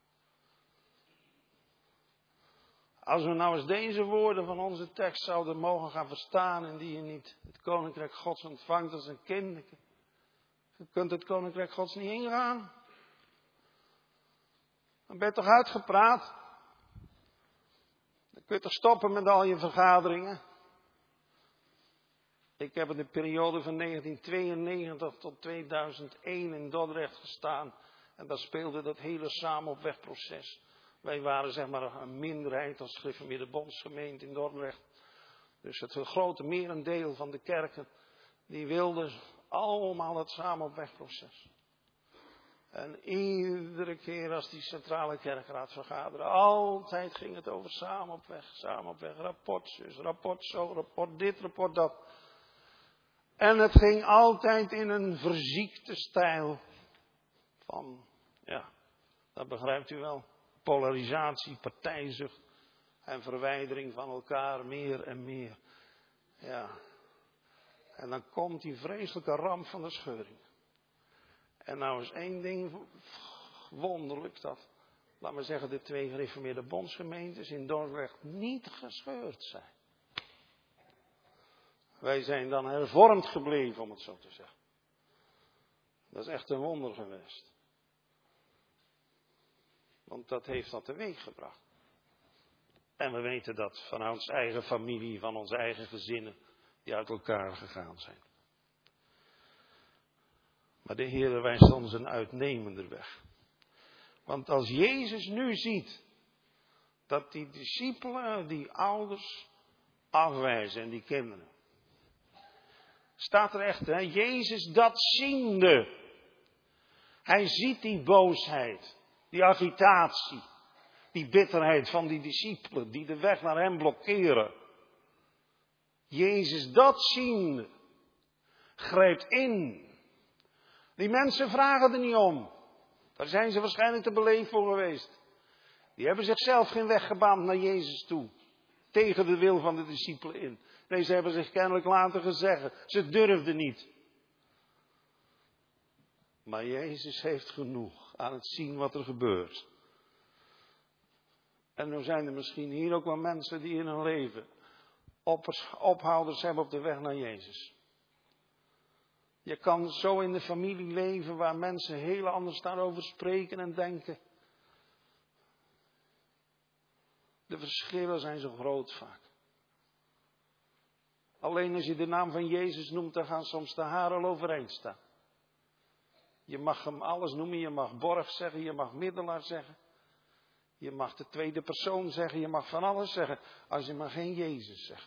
Als we nou eens deze woorden van onze tekst zouden mogen gaan verstaan, en die je niet het koninkrijk Gods ontvangt als een kind. Je kunt het koninkrijk Gods niet ingaan. Dan ben je toch uitgepraat. Dan kun je toch stoppen met al je vergaderingen. Ik heb in de periode van negentien tweeënnegentig tot tweeduizend één in Dordrecht gestaan. En daar speelde dat hele samenopwegproces. Wij waren zeg maar een minderheid als gereformeerde bondsgemeente in Dordrecht. Dus het grote merendeel van de kerken, die wilden allemaal het samenopwegproces. En iedere keer als die centrale kerkraad vergaderde, altijd ging het over samenopweg, samenopweg, rapport zus, rapport zo, rapport dit, rapport dat. En het ging altijd in een verziekte stijl van, ja, dat begrijpt u wel, polarisatie, partijzucht en verwijdering van elkaar meer en meer. Ja. En dan komt die vreselijke ramp van de scheuring. En nou is één ding wonderlijk, dat, laat maar zeggen, de twee gereformeerde bondsgemeentes in Dordrecht niet gescheurd zijn. Wij zijn dan hervormd gebleven, om het zo te zeggen. Dat is echt een wonder geweest. Want dat heeft dat teweeg gebracht. En we weten dat van onze eigen familie, van onze eigen gezinnen, die uit elkaar gegaan zijn. Maar de Heer wijst ons een uitnemender weg. Want als Jezus nu ziet Dat die discipelen, die ouders afwijzen en die kinderen. Staat er echt, hè? Jezus dat ziende. Hij ziet die boosheid, die agitatie, die bitterheid van die discipelen die de weg naar hem blokkeren. Jezus dat ziende, grijpt in. Die mensen vragen er niet om. Daar zijn ze waarschijnlijk te beleefd voor geweest. Die hebben zichzelf geen weg gebaand naar Jezus toe. Tegen de wil van de discipelen in. Nee, ze hebben zich kennelijk laten gezeggen. Ze durfden niet. Maar Jezus heeft genoeg aan het zien wat er gebeurt. En nu zijn er misschien hier ook wel mensen die in hun leven ophouders hebben op de weg naar Jezus. Je kan zo in de familie leven waar mensen heel anders daarover spreken en denken. De verschillen zijn zo groot vaak. Alleen als je de naam van Jezus noemt, dan gaan soms de haren al overeind staan. Je mag hem alles noemen, je mag borg zeggen, je mag middelaar zeggen. Je mag de tweede persoon zeggen, je mag van alles zeggen, als je maar geen Jezus zegt.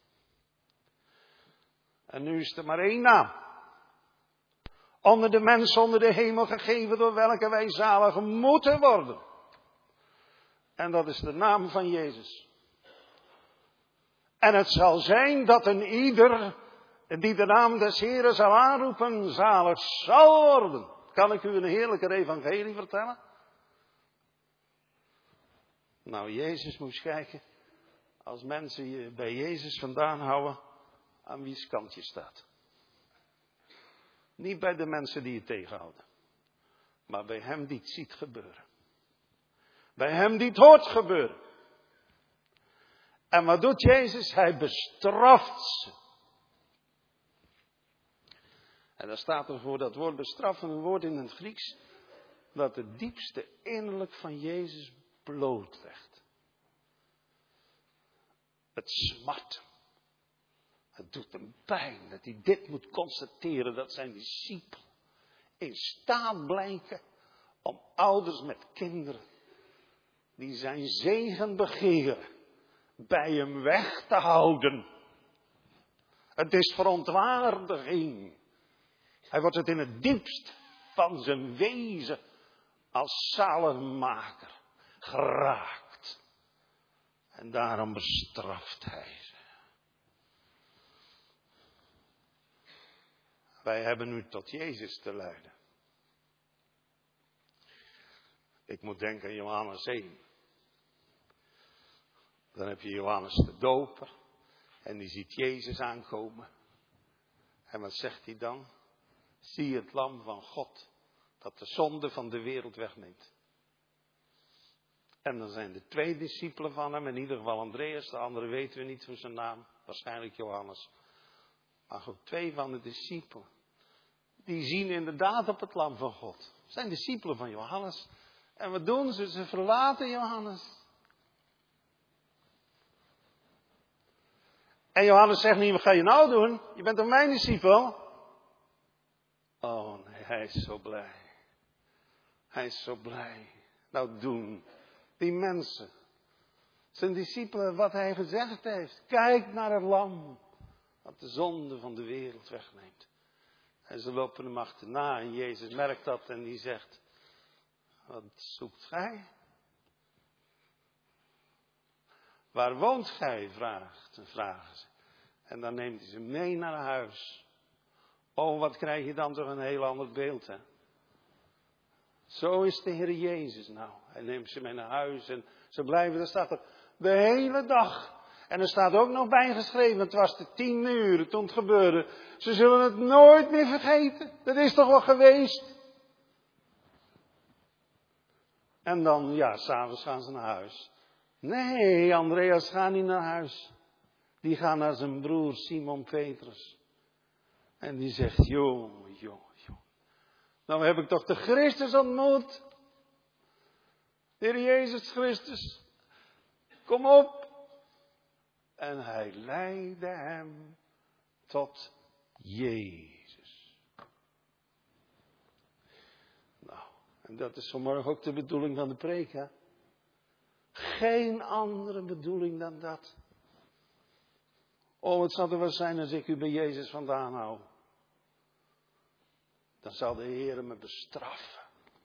En nu is er maar één naam. Onder de mensen onder de hemel gegeven door welke wij zalig moeten worden. En dat is de naam van Jezus. En het zal zijn dat een ieder die de naam des Heeren zal aanroepen, zalig zal worden. Kan ik u een heerlijke evangelie vertellen? Nou, Jezus moest kijken, als mensen je bij Jezus vandaan houden, aan wie's kant je staat. Niet bij de mensen die je tegenhouden, maar bij hem die het ziet gebeuren. Bij hem die het hoort gebeuren. En wat doet Jezus? Hij bestraft ze. En daar staat er voor dat woord bestraffen een woord in het Grieks dat het diepste innerlijk van Jezus blootlegt. Het smart. Het doet hem pijn dat hij dit moet constateren, dat zijn discipelen in staat blijken om ouders met kinderen die zijn zegen begeren bij hem weg te houden. Het is verontwaardiging. Hij wordt het in het diepst van zijn wezen als zaligmaker geraakt. En daarom bestraft hij ze. Wij hebben nu tot Jezus te luiden. Ik moet denken aan Johannes één. Dan heb je Johannes de Doper. En die ziet Jezus aankomen. En wat zegt hij dan? Zie het lam van God. Dat de zonde van de wereld wegneemt. En dan zijn er twee discipelen van hem. In ieder geval Andreas. De andere weten we niet voor zijn naam. Waarschijnlijk Johannes. Maar goed, twee van de discipelen. Die zien inderdaad op het lam van God. Het zijn discipelen van Johannes. En wat doen ze? Ze verlaten Johannes. En Johannes zegt niet, wat ga je nou doen? Je bent toch mijn discipel? Oh nee, hij is zo blij. Hij is zo blij. Nou doen die mensen, zijn discipelen, wat hij gezegd heeft. Kijk naar het lam dat de zonde van de wereld wegneemt. En ze lopen hem achterna en Jezus merkt dat en die zegt, wat zoekt gij? Waar woont gij? Vraagt, vragen ze. En dan neemt hij ze mee naar huis. Oh, wat krijg je dan toch een heel ander beeld, hè? Zo is de Heer Jezus nou. Hij neemt ze mee naar huis en ze blijven, daar staat er de hele dag. En er staat ook nog bijgeschreven, het was de tien uur toen het gebeurde. Ze zullen het nooit meer vergeten. Dat is toch wel geweest? En dan, ja, s'avonds gaan ze naar huis. Nee, Andreas gaat niet naar huis. Die gaat naar zijn broer Simon Petrus. En die zegt, jongen, jongen, jongen. Nou heb ik toch de Christus ontmoet. De Heer Jezus Christus. Kom op. En hij leidde hem tot Jezus. Nou, en dat is vanmorgen ook de bedoeling van de preek, hè. Geen andere bedoeling dan dat. Oh, het zou er wel zijn als ik u bij Jezus vandaan hou. Dan zal de Heer me bestraffen.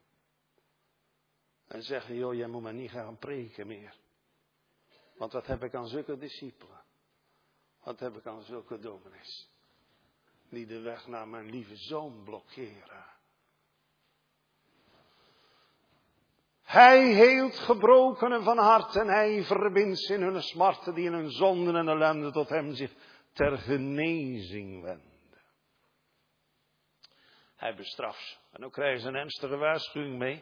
En zeggen, joh, jij moet maar niet gaan preken meer. Want wat heb ik aan zulke discipelen? Wat heb ik aan zulke dominees? Die de weg naar mijn lieve zoon blokkeren. Hij heelt gebrokenen van hart en hij verbindt ze in hun smarten die in hun zonden en ellende tot hem zich ter genezing wenden. Hij bestraft ze. En dan krijgen ze een ernstige waarschuwing mee.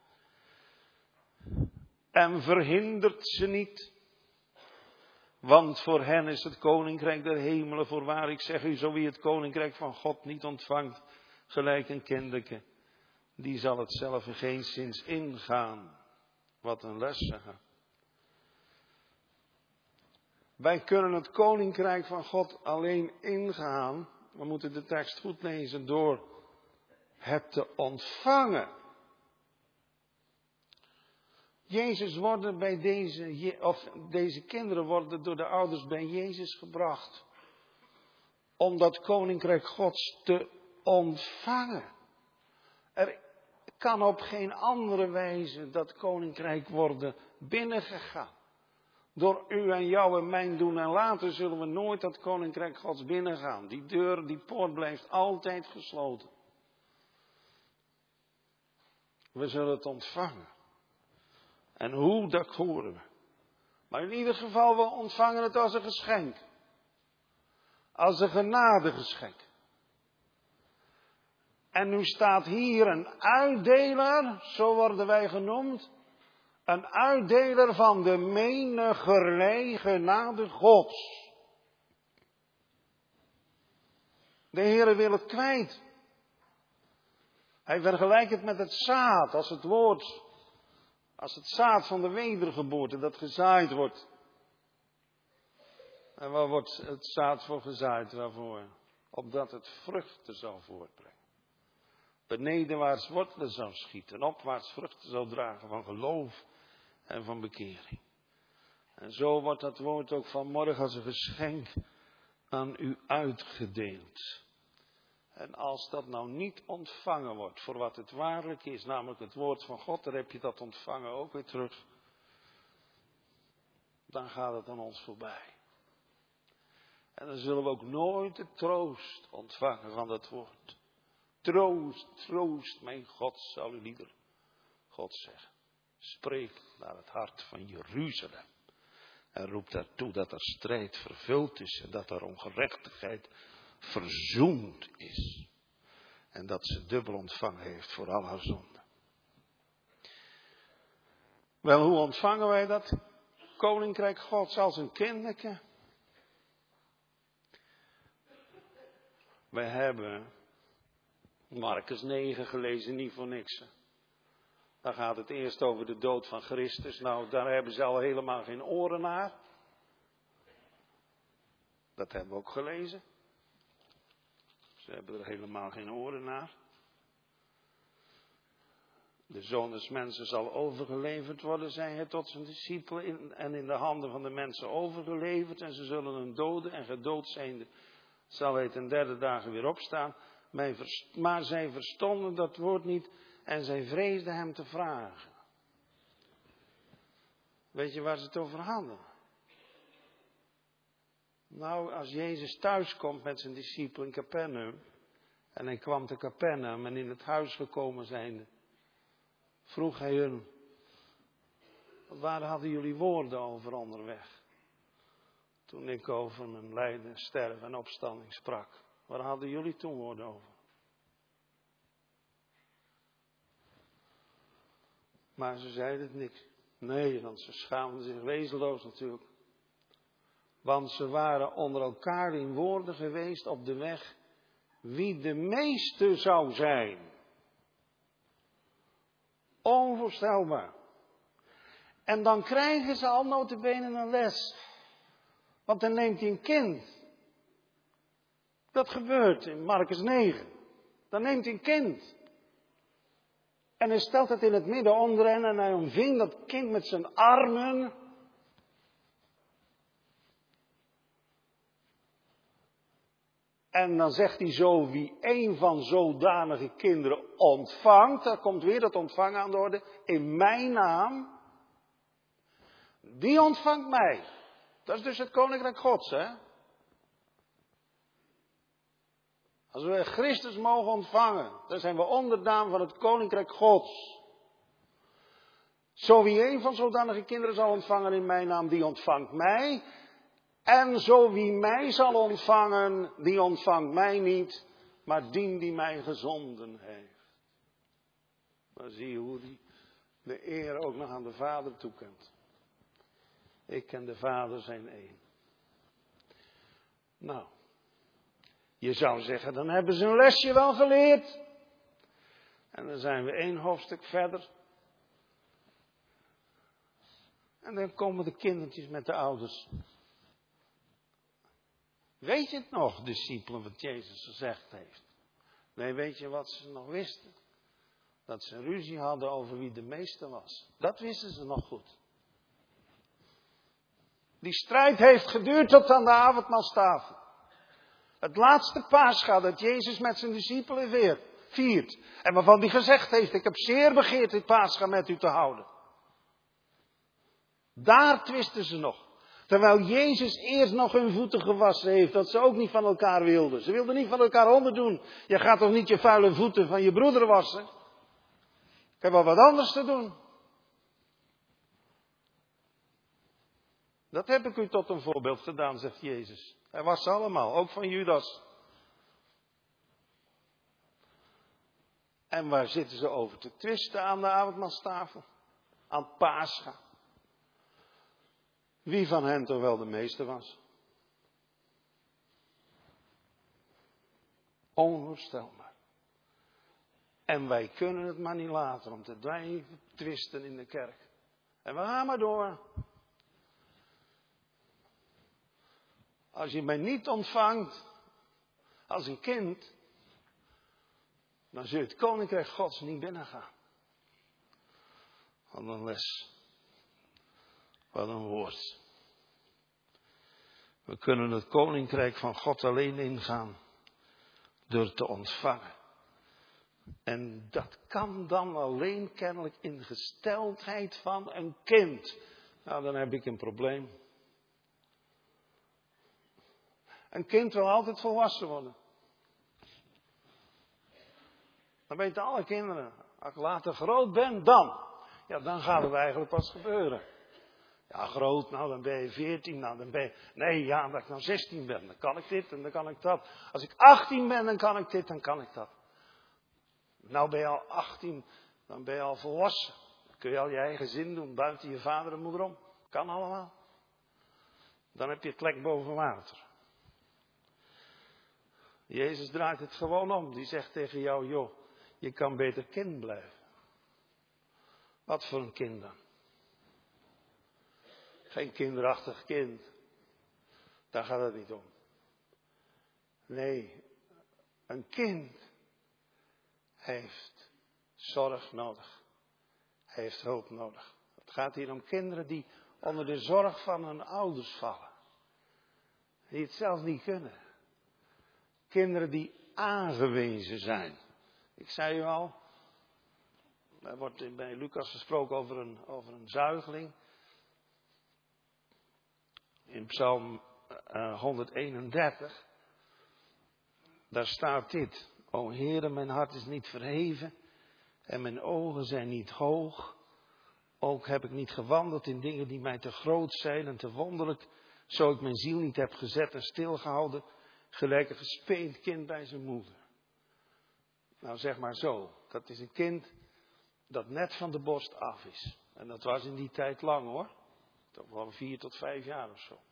En verhindert ze niet. Want voor hen is het koninkrijk der hemelen voorwaar. Ik zeg u, zo wie het koninkrijk van God niet ontvangt, gelijk een kinderke, die zal het zelf geenszins ingaan. Wat een les zeggen. Wij kunnen het koninkrijk van God alleen ingaan. We moeten de tekst goed lezen door het te ontvangen. Jezus worden bij deze, of deze kinderen worden door de ouders bij Jezus gebracht. Om dat koninkrijk Gods te ontvangen. Er kan op geen andere wijze dat koninkrijk worden binnengegaan. Door u en jou en mijn doen en laten zullen we nooit dat koninkrijk Gods binnengaan. Die deur, die poort blijft altijd gesloten. We zullen het ontvangen. En hoe, dat horen we. Maar in ieder geval, we ontvangen het als een geschenk. Als een genadegeschenk. En nu staat hier een uitdeler, zo worden wij genoemd. Een uitdeler van de menigerlei genade Gods. De Heere wil het kwijt. Hij vergelijkt het met het zaad, als het woord, als het zaad van de wedergeboorte dat gezaaid wordt. En waar wordt het zaad voor gezaaid? Waarvoor? Opdat het vruchten zal voortbrengen. Benedenwaarts wortelen zou schieten, opwaarts vruchten zou dragen van geloof en van bekering. En zo wordt dat woord ook vanmorgen als een geschenk aan u uitgedeeld. En als dat nou niet ontvangen wordt voor wat het waarlijk is, namelijk het woord van God, dan heb je dat ontvangen ook weer terug. Dan gaat het aan ons voorbij. En dan zullen we ook nooit de troost ontvangen van dat woord. Troost, troost, mijn God, zal u lieder God zeggen. Spreek naar het hart van Jeruzalem. En roep daartoe dat er strijd vervuld is en dat er ongerechtigheid verzoend is. En dat ze dubbel ontvangen heeft voor al haar zonden. Wel, hoe ontvangen wij dat koninkrijk Gods als een kinderke? Wij hebben Marcus negen gelezen, niet voor niks. Daar gaat het eerst over de dood van Christus. Nou, daar hebben ze al helemaal geen oren naar. Dat hebben we ook gelezen. Ze hebben er helemaal geen oren naar. De Zoon des Mensen zal overgeleverd worden, zei hij tot zijn discipelen, in, en in de handen van de mensen overgeleverd. En ze zullen hem doden en gedood zijnde zal hij ten derde dagen weer opstaan. Maar zij verstonden dat woord niet en zij vreesden hem te vragen. Weet je waar ze het over hadden? Nou, als Jezus thuis komt met zijn discipelen in Capernaum. En hij kwam te Capernaum en in het huis gekomen zijnde. Vroeg hij hun. Waar hadden jullie woorden over onderweg? Toen ik over mijn lijden, sterven en opstanding sprak. Waar hadden jullie toen woorden over? Maar ze zeiden het niks. Nee, want ze schaamden zich wezenloos natuurlijk. Want ze waren onder elkaar in woorden geweest op de weg wie de meeste zou zijn. Onvoorstelbaar. En dan krijgen ze al nota bene een les. Want dan neemt hij een kind. Dat gebeurt in Marcus negen. Dan neemt hij een kind. En hij stelt het in het midden onder hen en hij omving dat kind met zijn armen. En dan zegt hij zo, wie een van zodanige kinderen ontvangt, daar komt weer dat ontvangen aan de orde, in mijn naam, die ontvangt mij. Dat is dus het koninkrijk Gods, hè. Als we Christus mogen ontvangen, dan zijn we onderdaan van het koninkrijk Gods. Zo wie een van zodanige kinderen zal ontvangen in mijn naam, die ontvangt mij. En zo wie mij zal ontvangen, die ontvangt mij niet, maar dien die mij gezonden heeft. Dan zie je hoe die de eer ook nog aan de Vader toekent. Ik en de Vader zijn één. Nou, je zou zeggen, dan hebben ze een lesje wel geleerd. En dan zijn we één hoofdstuk verder. En dan komen de kindertjes met de ouders. Weet je het nog, discipelen, wat Jezus gezegd heeft? Nee, weet je wat ze nog wisten? Dat ze ruzie hadden over wie de meester was. Dat wisten ze nog goed. Die strijd heeft geduurd tot aan de avondmaalstafel. Het laatste Pascha dat Jezus met zijn discipelen weer viert. En waarvan hij gezegd heeft, ik heb zeer begeerd dit Pascha met u te houden. Daar twisten ze nog. Terwijl Jezus eerst nog hun voeten gewassen heeft, dat ze ook niet van elkaar wilden. Ze wilden niet van elkaar onderdoen. Je gaat toch niet je vuile voeten van je broeder wassen? Ik heb wel wat anders te doen. Dat heb ik u tot een voorbeeld gedaan, zegt Jezus. Hij was ze allemaal, ook van Judas. En waar zitten ze over te twisten aan de avondmaalstafel? Aan Pascha. Wie van hen toch wel de meester was? Onvoorstelbaar. En wij kunnen het maar niet laten om te blijven twisten in de kerk. En we gaan maar door. Als je mij niet ontvangt als een kind, dan zul je het koninkrijk Gods niet binnengaan. Wat een les. Wat een woord. We kunnen het koninkrijk van God alleen ingaan door te ontvangen. En dat kan dan alleen kennelijk in gesteldheid van een kind. Nou, dan heb ik een probleem. Een kind wil altijd volwassen worden. Dat weten alle kinderen. Als ik later groot ben, dan. Ja, dan gaat het eigenlijk pas gebeuren. Ja, groot, nou dan ben je veertien, nou dan ben je... Nee, ja, als ik nou zestien ben, dan kan ik dit en dan kan ik dat. Als ik achttien ben, dan kan ik dit, dan kan ik dat. Nou ben je al achttien, dan ben je al volwassen. Dan kun je al je eigen zin doen, buiten je vader en moeder om. Kan allemaal. Dan heb je het lek boven water. Jezus draait het gewoon om. Die zegt tegen jou, joh, je kan beter kind blijven. Wat voor een kind dan? Geen kinderachtig kind. Daar gaat het niet om. Nee, een kind heeft zorg nodig. Heeft hulp nodig. Het gaat hier om kinderen die onder de zorg van hun ouders vallen. Die het zelf niet kunnen. Kinderen die aangewezen zijn. Ik zei u al, er wordt bij Lucas gesproken over een, over een zuigeling. In Psalm uh, honderdeenendertig, daar staat dit. O Heere, mijn hart is niet verheven en mijn ogen zijn niet hoog. Ook heb ik niet gewandeld in dingen die mij te groot zijn en te wonderlijk. Zo ik mijn ziel niet heb gezet en stilgehouden, gelijk een gespeend kind bij zijn moeder. Nou zeg maar zo, dat is een kind dat net van de borst af is. En dat was in die tijd lang hoor. Toch wel vier tot vijf jaar of zo.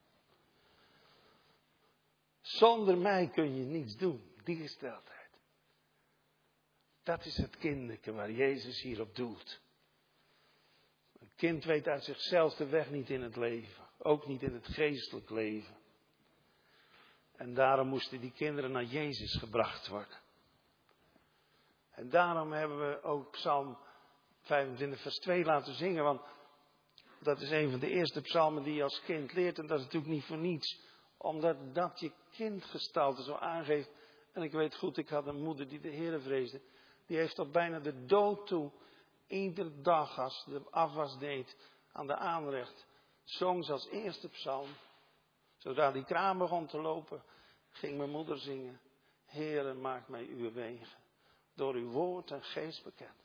Zonder mij kun je niets doen. Die gesteldheid. Dat is het kinderke waar Jezus hier op doelt. Een kind weet uit zichzelf de weg niet in het leven. Ook niet in het geestelijk leven. En daarom moesten die kinderen naar Jezus gebracht worden. En daarom hebben we ook Psalm vijfentwintig vers twee laten zingen. Want dat is een van de eerste psalmen die je als kind leert. En dat is natuurlijk niet voor niets. Omdat dat je kindgestalte zo aangeeft. En ik weet goed, ik had een moeder die de Heere vreesde. Die heeft tot bijna de dood toe, iedere dag als de afwas deed aan de aanrecht, zong ze als eerste psalm. Zodra die kraan begon te lopen, ging mijn moeder zingen. Heere, maak mij uw wegen, door uw woord en geest bekend.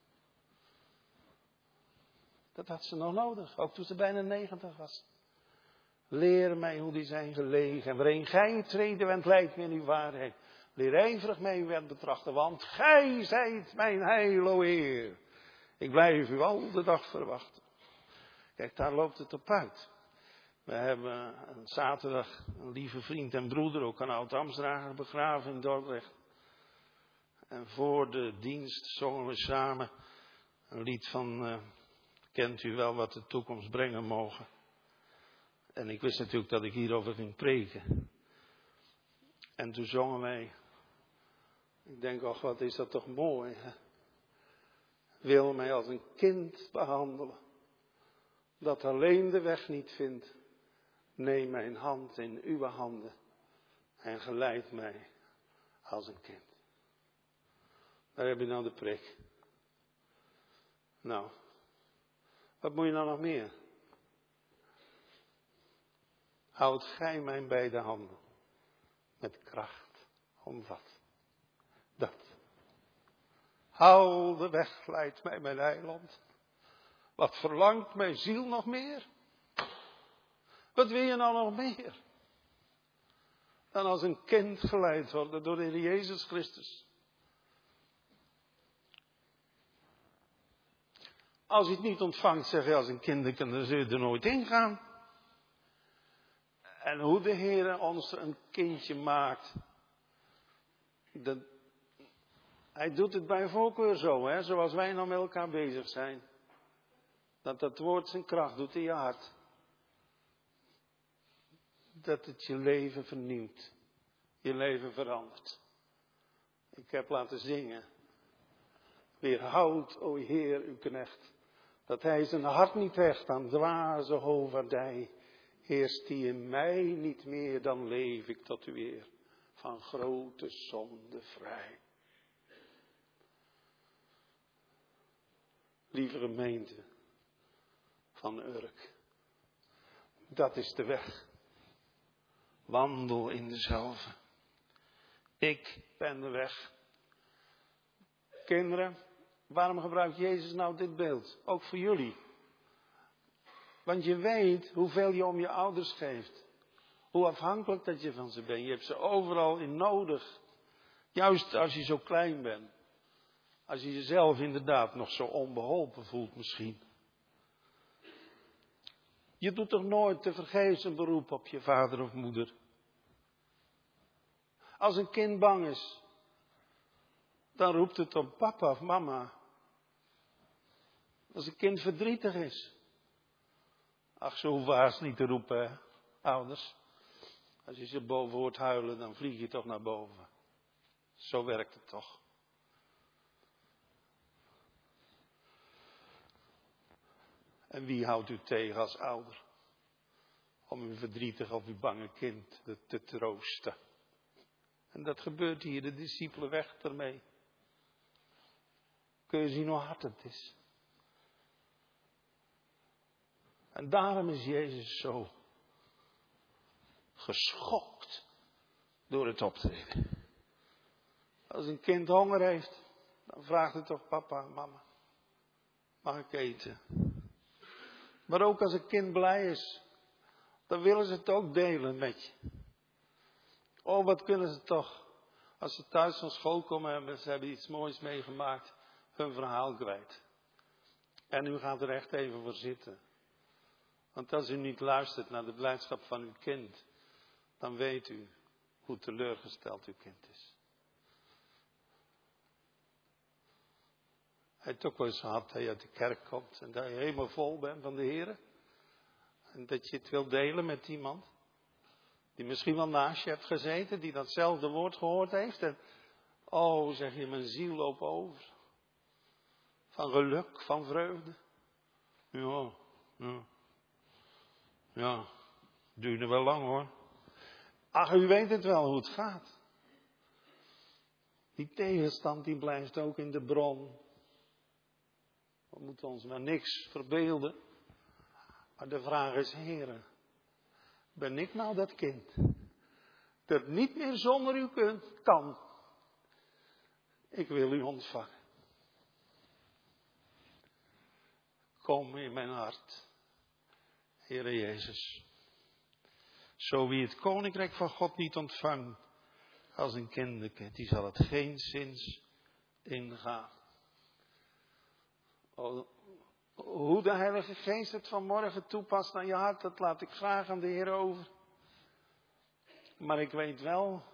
Dat had ze nog nodig, ook toen ze bijna negentig was. Leer mij hoe die zijn gelegen, en waarin gij treden bent, leidt me in uw waarheid. Leer ijverig mij uw wet betrachten, want gij zijt mijn heil, o Heer. Ik blijf u al de dag verwachten. Kijk, daar loopt het op uit. We hebben een zaterdag een lieve vriend en broeder, ook een oud-ambtsdrager, begraven in Dordrecht. En voor de dienst zongen we samen een lied van, uh, kent u wel wat de toekomst brengen mogen. En ik wist natuurlijk dat ik hierover ging preken. En toen zongen wij, ik denk, ach wat is dat toch mooi, hè? Wil mij als een kind behandelen, dat alleen de weg niet vindt. Neem mijn hand in uw handen en geleid mij als een kind. Daar heb je nou de prik. Nou, wat moet je nou nog meer? Houd gij mijn beide handen met kracht omvat. Dat. Hou de weg, leidt mij mijn eiland. Wat verlangt mijn ziel nog meer? Wat wil je nou nog meer? Dan als een kind geleid worden door de Heer Jezus Christus. Als je het niet ontvangt, zeg je als een kinderken, dan zul je er nooit in gaan. En hoe de Heer ons een kindje maakt. Dat, hij doet het bij voorkeur zo, hè, zoals wij nou met elkaar bezig zijn. Dat dat woord zijn kracht doet in je hart. Dat het je leven vernieuwt. Je leven verandert. Ik heb laten zingen. Weerhoud, o Heer, uw knecht. Dat hij zijn hart niet hecht aan dwaze hovaardij. Heerst die in mij niet meer, dan leef ik tot uw eer. Van grote zonde vrij. Lieve gemeente van Urk. Dat is de weg. Wandel in dezelfde. Ik ben de weg. Kinderen, waarom gebruikt Jezus nou dit beeld? Ook voor jullie. Want je weet hoeveel je om je ouders geeft. Hoe afhankelijk dat je van ze bent. Je hebt ze overal in nodig. Juist als je zo klein bent. Als je jezelf inderdaad nog zo onbeholpen voelt misschien. Je doet toch nooit tevergeefs een beroep op je vader of moeder. Als een kind bang is, dan roept het op papa of mama. Als een kind verdrietig is. Ach, zo hoeven haast niet te roepen, hè, ouders. Als je ze boven hoort huilen, dan vlieg je toch naar boven. Zo werkt het toch. En wie houdt u tegen als ouder? Om uw verdrietig of uw bange kind te troosten. En dat gebeurt hier, de discipelen weg ermee. Kun je zien hoe hard het is. En daarom is Jezus zo geschokt door het optreden. Als een kind honger heeft, dan vraagt het toch papa, mama, mag ik eten? Maar ook als een kind blij is, dan willen ze het ook delen met je. Oh, wat kunnen ze toch, als ze thuis van school komen en ze hebben iets moois meegemaakt, hun verhaal kwijt. En u gaat er echt even voor zitten. Want als u niet luistert naar de blijdschap van uw kind, dan weet u hoe teleurgesteld uw kind is. Hij heeft ook wel eens gehad dat je uit de kerk komt en dat je helemaal vol bent van de Heer. En dat je het wil delen met iemand. Die misschien wel naast je hebt gezeten, die datzelfde woord gehoord heeft. En Oh, zeg je, mijn ziel loopt over. Van geluk, van vreugde. Ja, ja. Ja, duurde wel lang hoor. Ach, u weet het wel hoe het gaat. Die tegenstand die blijft ook in de bron. We moeten ons maar niks verbeelden. Maar de vraag is, Heere, ben ik nou dat kind dat niet meer zonder u kunt, kan? Ik wil u ontvangen. Kom in mijn hart, Heere Jezus. Zo wie het koninkrijk van God niet ontvangt als een kinderke, die zal het geenszins ingaan. Oh, hoe de Heilige Geest het vanmorgen toepast aan je hart, dat laat ik graag aan de Heer over. Maar ik weet wel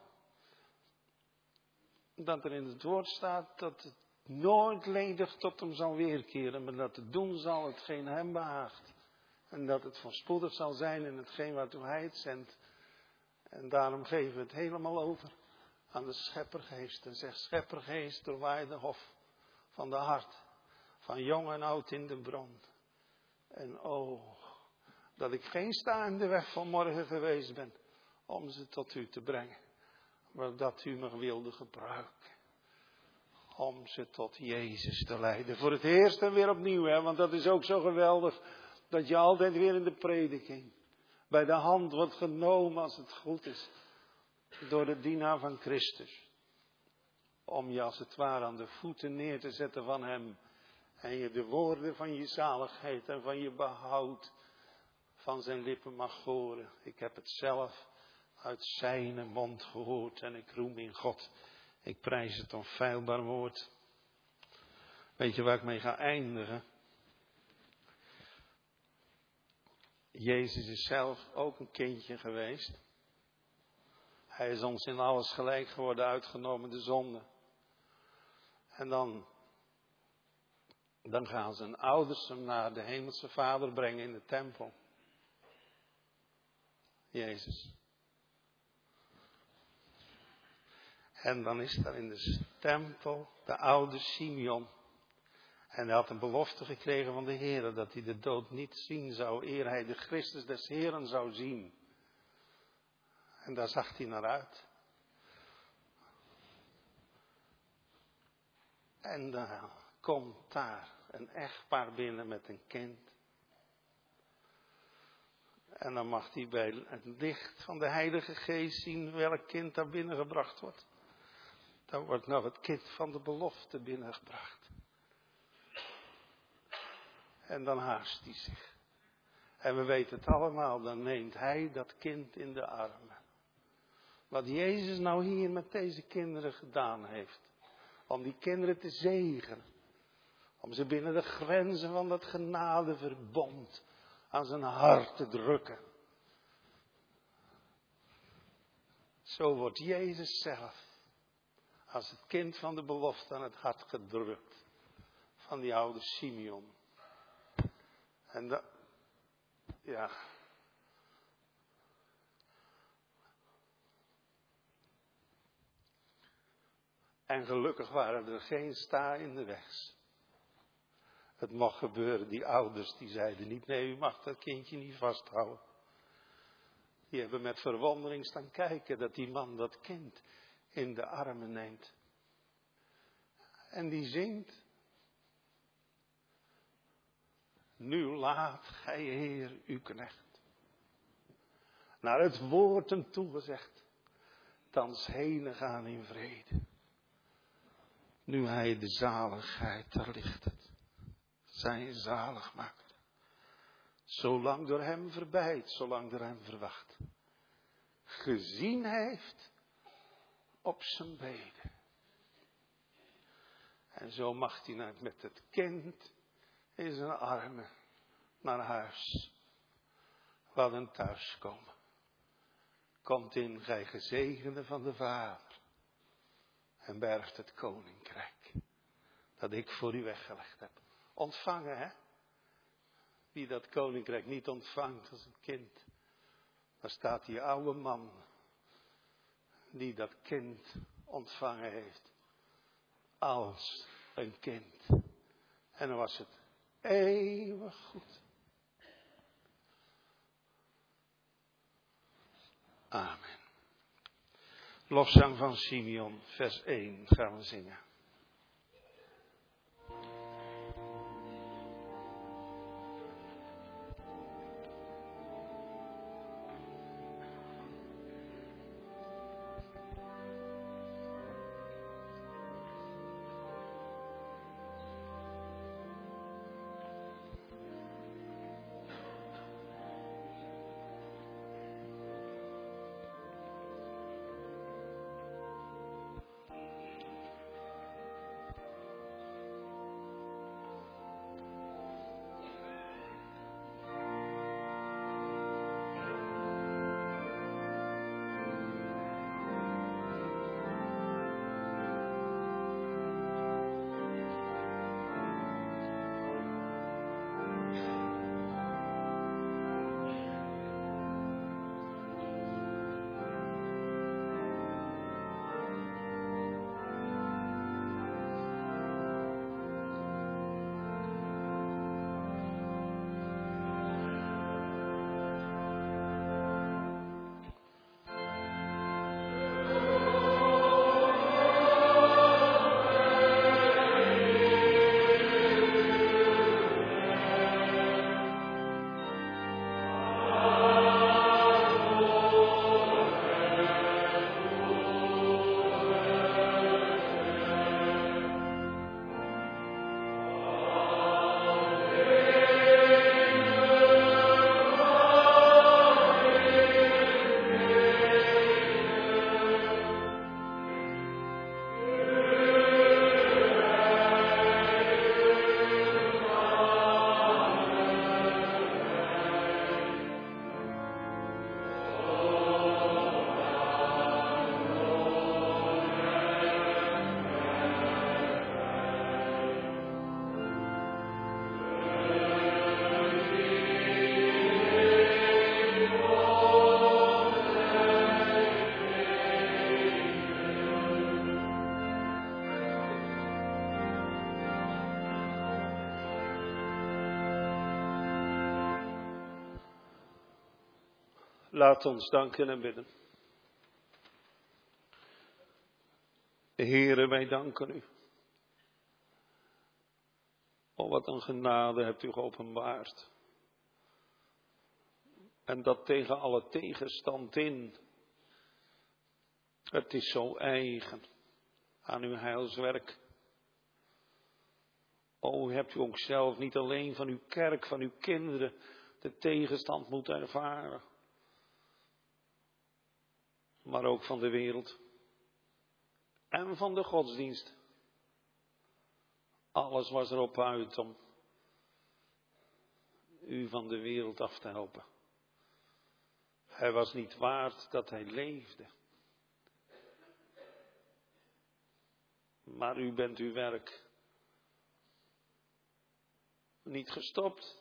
dat er in het woord staat dat het nooit ledig tot hem zal weerkeren, maar dat het doen zal hetgeen hem behaagt. En dat het voorspoedig zal zijn in hetgeen waartoe hij het zendt. En daarom geven we het helemaal over aan de Scheppergeest. En zegt, Scheppergeest, doorwaai de hof van de hart, van jong en oud in de bron. En oh, dat ik geen sta in de weg van morgen geweest ben om ze tot u te brengen. Maar dat u me wilde gebruiken om ze tot Jezus te leiden. Voor het eerst en weer opnieuw, hè, want dat is ook zo geweldig. Dat je altijd weer in de prediking bij de hand wordt genomen als het goed is. Door de dienaar van Christus. Om je als het ware aan de voeten neer te zetten van hem. En je de woorden van je zaligheid en van je behoud van zijn lippen mag horen. Ik heb het zelf uit zijn mond gehoord en ik roem in God. Ik prijs het onfeilbaar woord. Weet je waar ik mee ga eindigen? Jezus is zelf ook een kindje geweest. Hij is ons in alles gelijk geworden, uitgenomen de zonde. En dan, dan gaan zijn ouders hem naar de hemelse Vader brengen in de tempel. Jezus. En dan is daar in de tempel de oude Simeon. En hij had een belofte gekregen van de Heer dat hij de dood niet zien zou, eer hij de Christus des Heeren zou zien. En daar zag hij naar uit. En dan komt daar een echtpaar binnen met een kind. En dan mag hij bij het licht van de Heilige Geest zien welk kind daar binnengebracht wordt. Dan wordt nou het kind van de belofte binnengebracht. En dan haast hij zich. En we weten het allemaal, dan neemt hij dat kind in de armen. Wat Jezus nou hier met deze kinderen gedaan heeft. Om die kinderen te zegenen. Om ze binnen de grenzen van dat genadeverbond aan zijn hart te drukken. Zo wordt Jezus zelf als het kind van de belofte aan het hart gedrukt. Van die oude Simeon. En dat, ja. En gelukkig waren er geen sta in de weg. Het mocht gebeuren, die ouders die zeiden niet, nee, u mag dat kindje niet vasthouden. Die hebben met verwondering staan kijken dat die man dat kind in de armen neemt. En die zingt. Nu laat gij, Heer, uw knecht naar het woord hem toegezegd, thans heen gaan in vrede. Nu hij de zaligheid, daar ligt het, zijn zalig maakt. Zolang door hem verbijt, zolang door hem verwacht. Gezien heeft op zijn beden. En zo mag hij nou met het kind in zijn armen naar huis. Wat een thuiskomen. Komt in, gij gezegende van de Vader. En bergt het koninkrijk. Dat ik voor u weggelegd heb. Ontvangen, hè? Wie dat koninkrijk niet ontvangt als een kind. Daar staat die oude man. Die dat kind ontvangen heeft. als een kind. En dan was het eeuwig goed. Amen. Lofzang van Simeon, vers één gaan we zingen. Laat ons danken en bidden. Heere, wij danken u. O, wat een genade hebt u geopenbaard. En dat tegen alle tegenstand in. Het is zo eigen aan uw heilswerk. O, hebt u ook zelf niet alleen van uw kerk, van uw kinderen, de tegenstand moeten ervaren. Maar ook van de wereld. En van de godsdienst. Alles was erop uit om u van de wereld af te helpen. Hij was niet waard dat hij leefde. Maar u bent uw werk niet gestopt.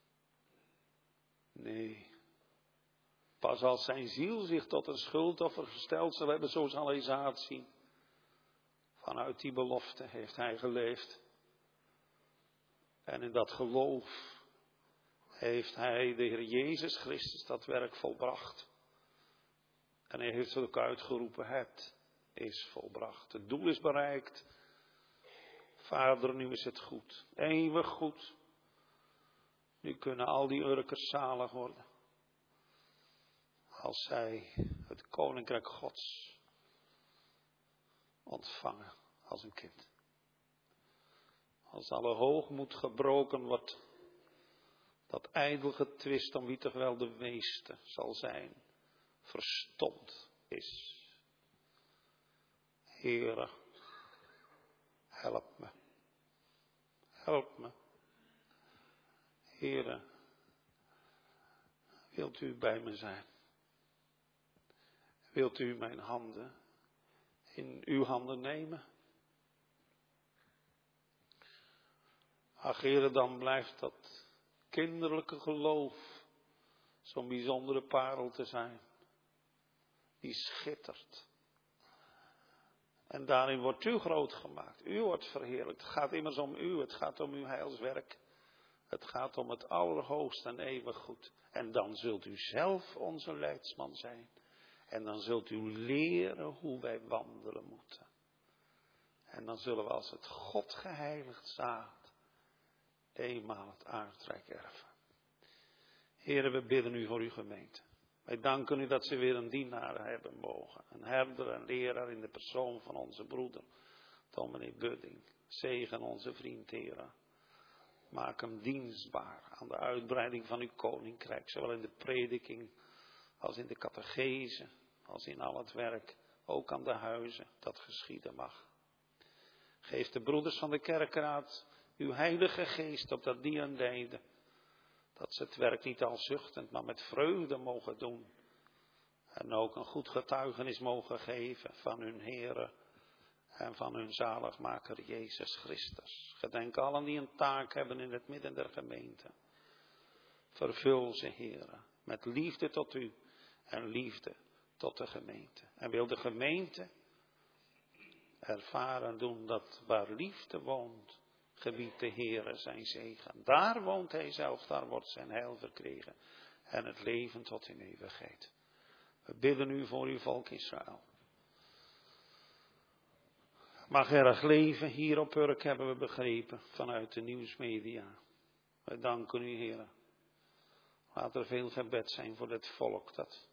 Nee. Pas als zijn ziel zich tot een schuldoffer gesteld zal hebben, zo zal hij zaad zien. Vanuit die belofte heeft hij geleefd. En in dat geloof heeft hij, de Heer Jezus Christus, dat werk volbracht. En hij heeft ook uitgeroepen, het is volbracht. Het doel is bereikt. Vader, nu is het goed. Eeuwig goed. Nu kunnen al die Urkers zalig worden. Als zij het koninkrijk Gods ontvangen als een kind. Als alle hoogmoed gebroken wordt, dat ijdel getwist om wie toch wel de meeste zal zijn, verstomd is. Heere, help me. Help me. Heere, wilt u bij me zijn? Wilt u mijn handen in uw handen nemen? Ach, Heere, dan blijft dat kinderlijke geloof zo'n bijzondere parel te zijn. Die schittert. En daarin wordt u groot gemaakt. U wordt verheerlijkt. Het gaat immers om u. Het gaat om uw heilswerk. Het gaat om het allerhoogste en eeuwig goed. En dan zult u zelf onze leidsman zijn. En dan zult u leren hoe wij wandelen moeten. En dan zullen we als het God geheiligd zaad eenmaal het aardrijk erven. Heren, we bidden u voor uw gemeente. Wij danken u dat ze weer een dienaar hebben mogen. Een herder en leraar in de persoon van onze broeder, dominee Budding. Zegen onze vriend, Heren. Maak hem dienstbaar aan de uitbreiding van uw koninkrijk. Zowel in de prediking als in de catechese, als in al het werk. Ook aan de huizen, dat geschieden mag. Geef de broeders van de kerkraad uw heilige geest opdat die hen leiden. Dat ze het werk niet al zuchtend, maar met vreugde mogen doen. En ook een goed getuigenis mogen geven van hun Heere en van hun zaligmaker Jezus Christus. Gedenk allen die een taak hebben in het midden der gemeente. Vervul ze, Heere, met liefde tot u en liefde tot de gemeente. En wil de gemeente ervaren doen dat waar liefde woont, gebiedt de Heere zijn zegen. Daar woont hij zelf, daar wordt zijn heil verkregen. En het leven tot in eeuwigheid. We bidden u voor uw volk Israël. Mag erg leven hier op Urk, hebben we begrepen, vanuit de nieuwsmedia. We danken u, Heere. Laat er veel gebed zijn voor dit volk dat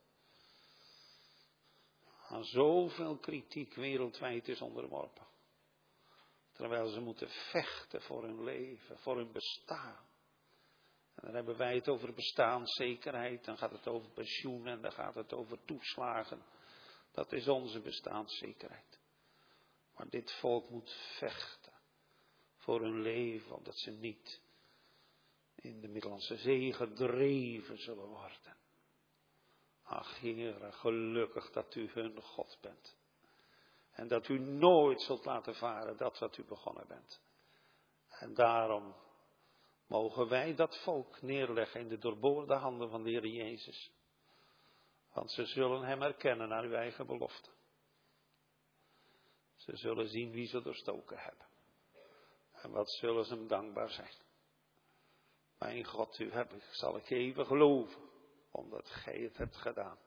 aan zoveel kritiek wereldwijd is onderworpen. Terwijl ze moeten vechten voor hun leven, voor hun bestaan. En dan hebben wij het over bestaanszekerheid, dan gaat het over pensioen en dan gaat het over toeslagen. Dat is onze bestaanszekerheid. Maar dit volk moet vechten voor hun leven, omdat ze niet in de Middellandse Zee gedreven zullen worden. Ach, Heere, gelukkig dat u hun God bent. En dat u nooit zult laten varen dat wat u begonnen bent. En daarom mogen wij dat volk neerleggen in de doorboorde handen van de Heer Jezus. Want ze zullen hem herkennen naar uw eigen belofte. Ze zullen zien wie ze doorstoken hebben. En wat zullen ze hem dankbaar zijn. Mijn God, u heb ik, zal ik even geloven, omdat gij het hebt gedaan.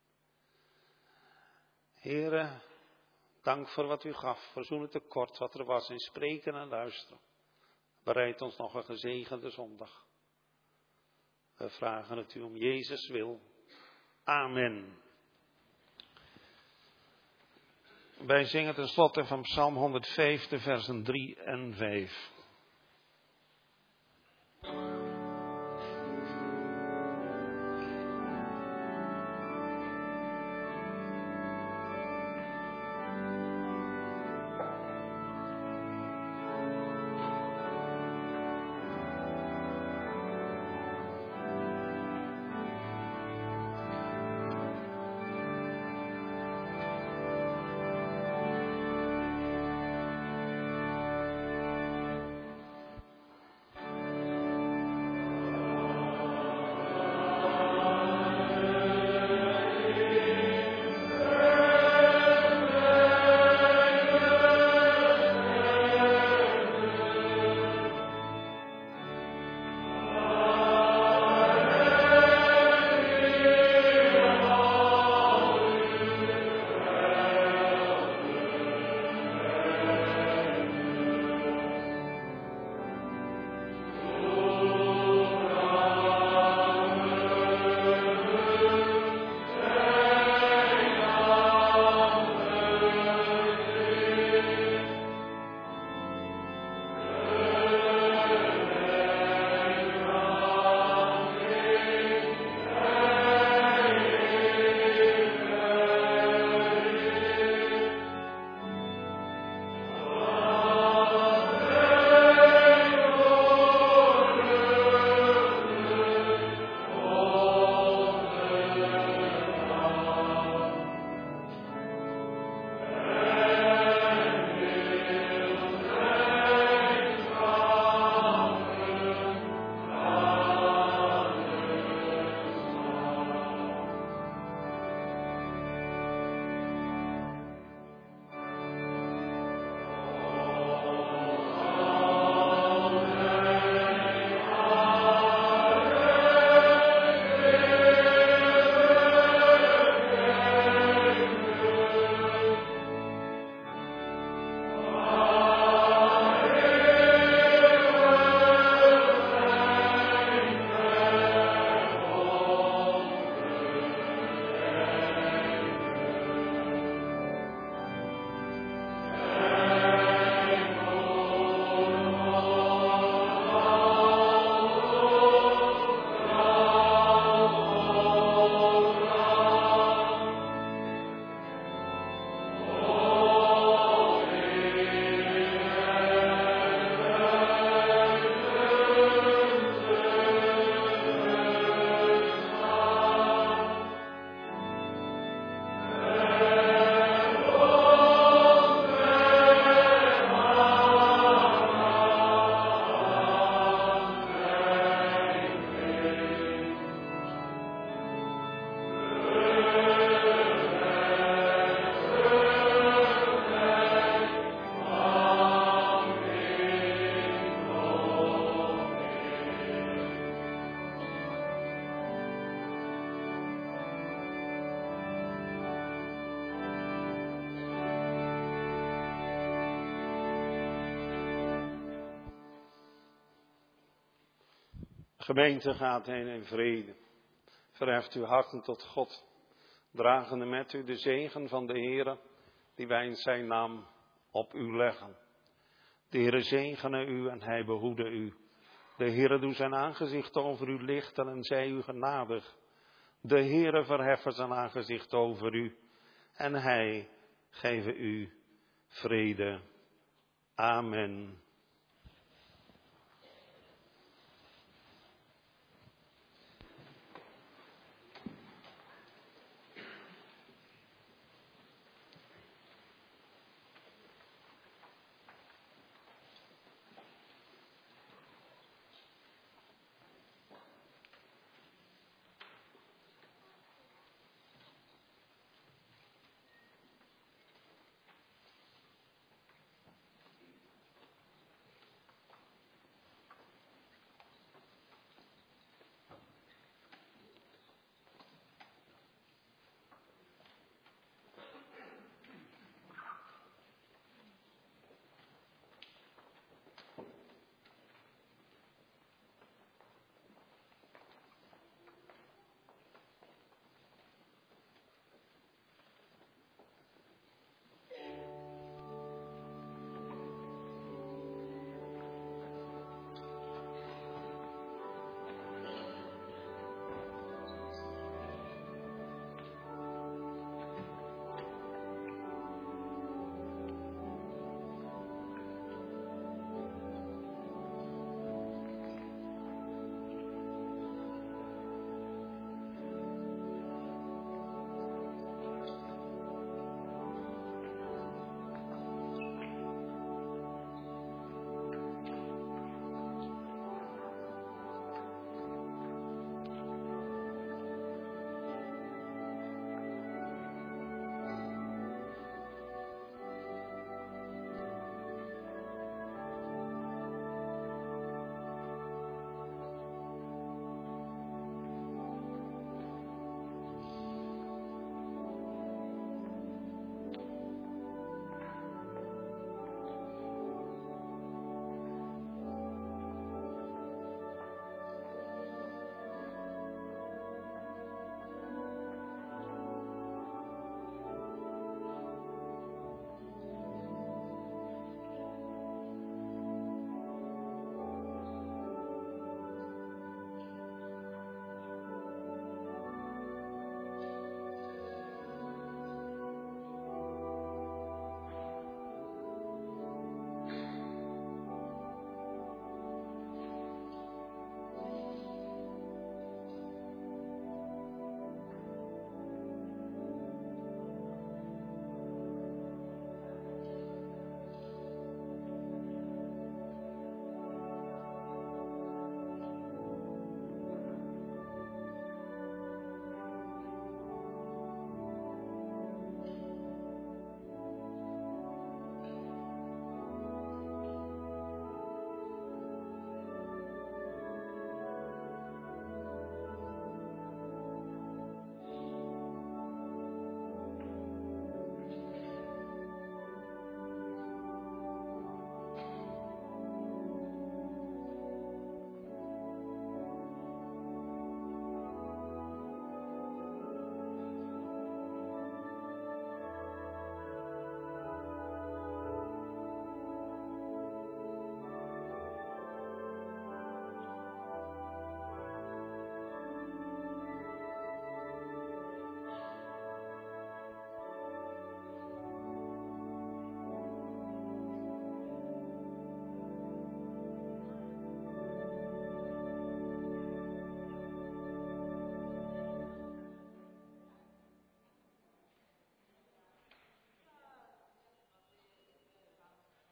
Heere, dank voor wat u gaf, verzoen het tekort wat er was in spreken en luisteren. Bereid ons nog een gezegende zondag. We vragen het u om Jezus wil. Amen. Wij zingen tenslotte van Psalm honderdvijf, de versen drie en vijf. Gemeente gaat heen in vrede. Verheft uw harten tot God. Dragende met u de zegen van de Heere, die wij in zijn naam op u leggen. De Heere zegene u en hij behoede u. De Heere doe zijn aangezicht over u lichten en zij u genadig. De Heere verheffen zijn aangezicht over u en hij geven u vrede. Amen.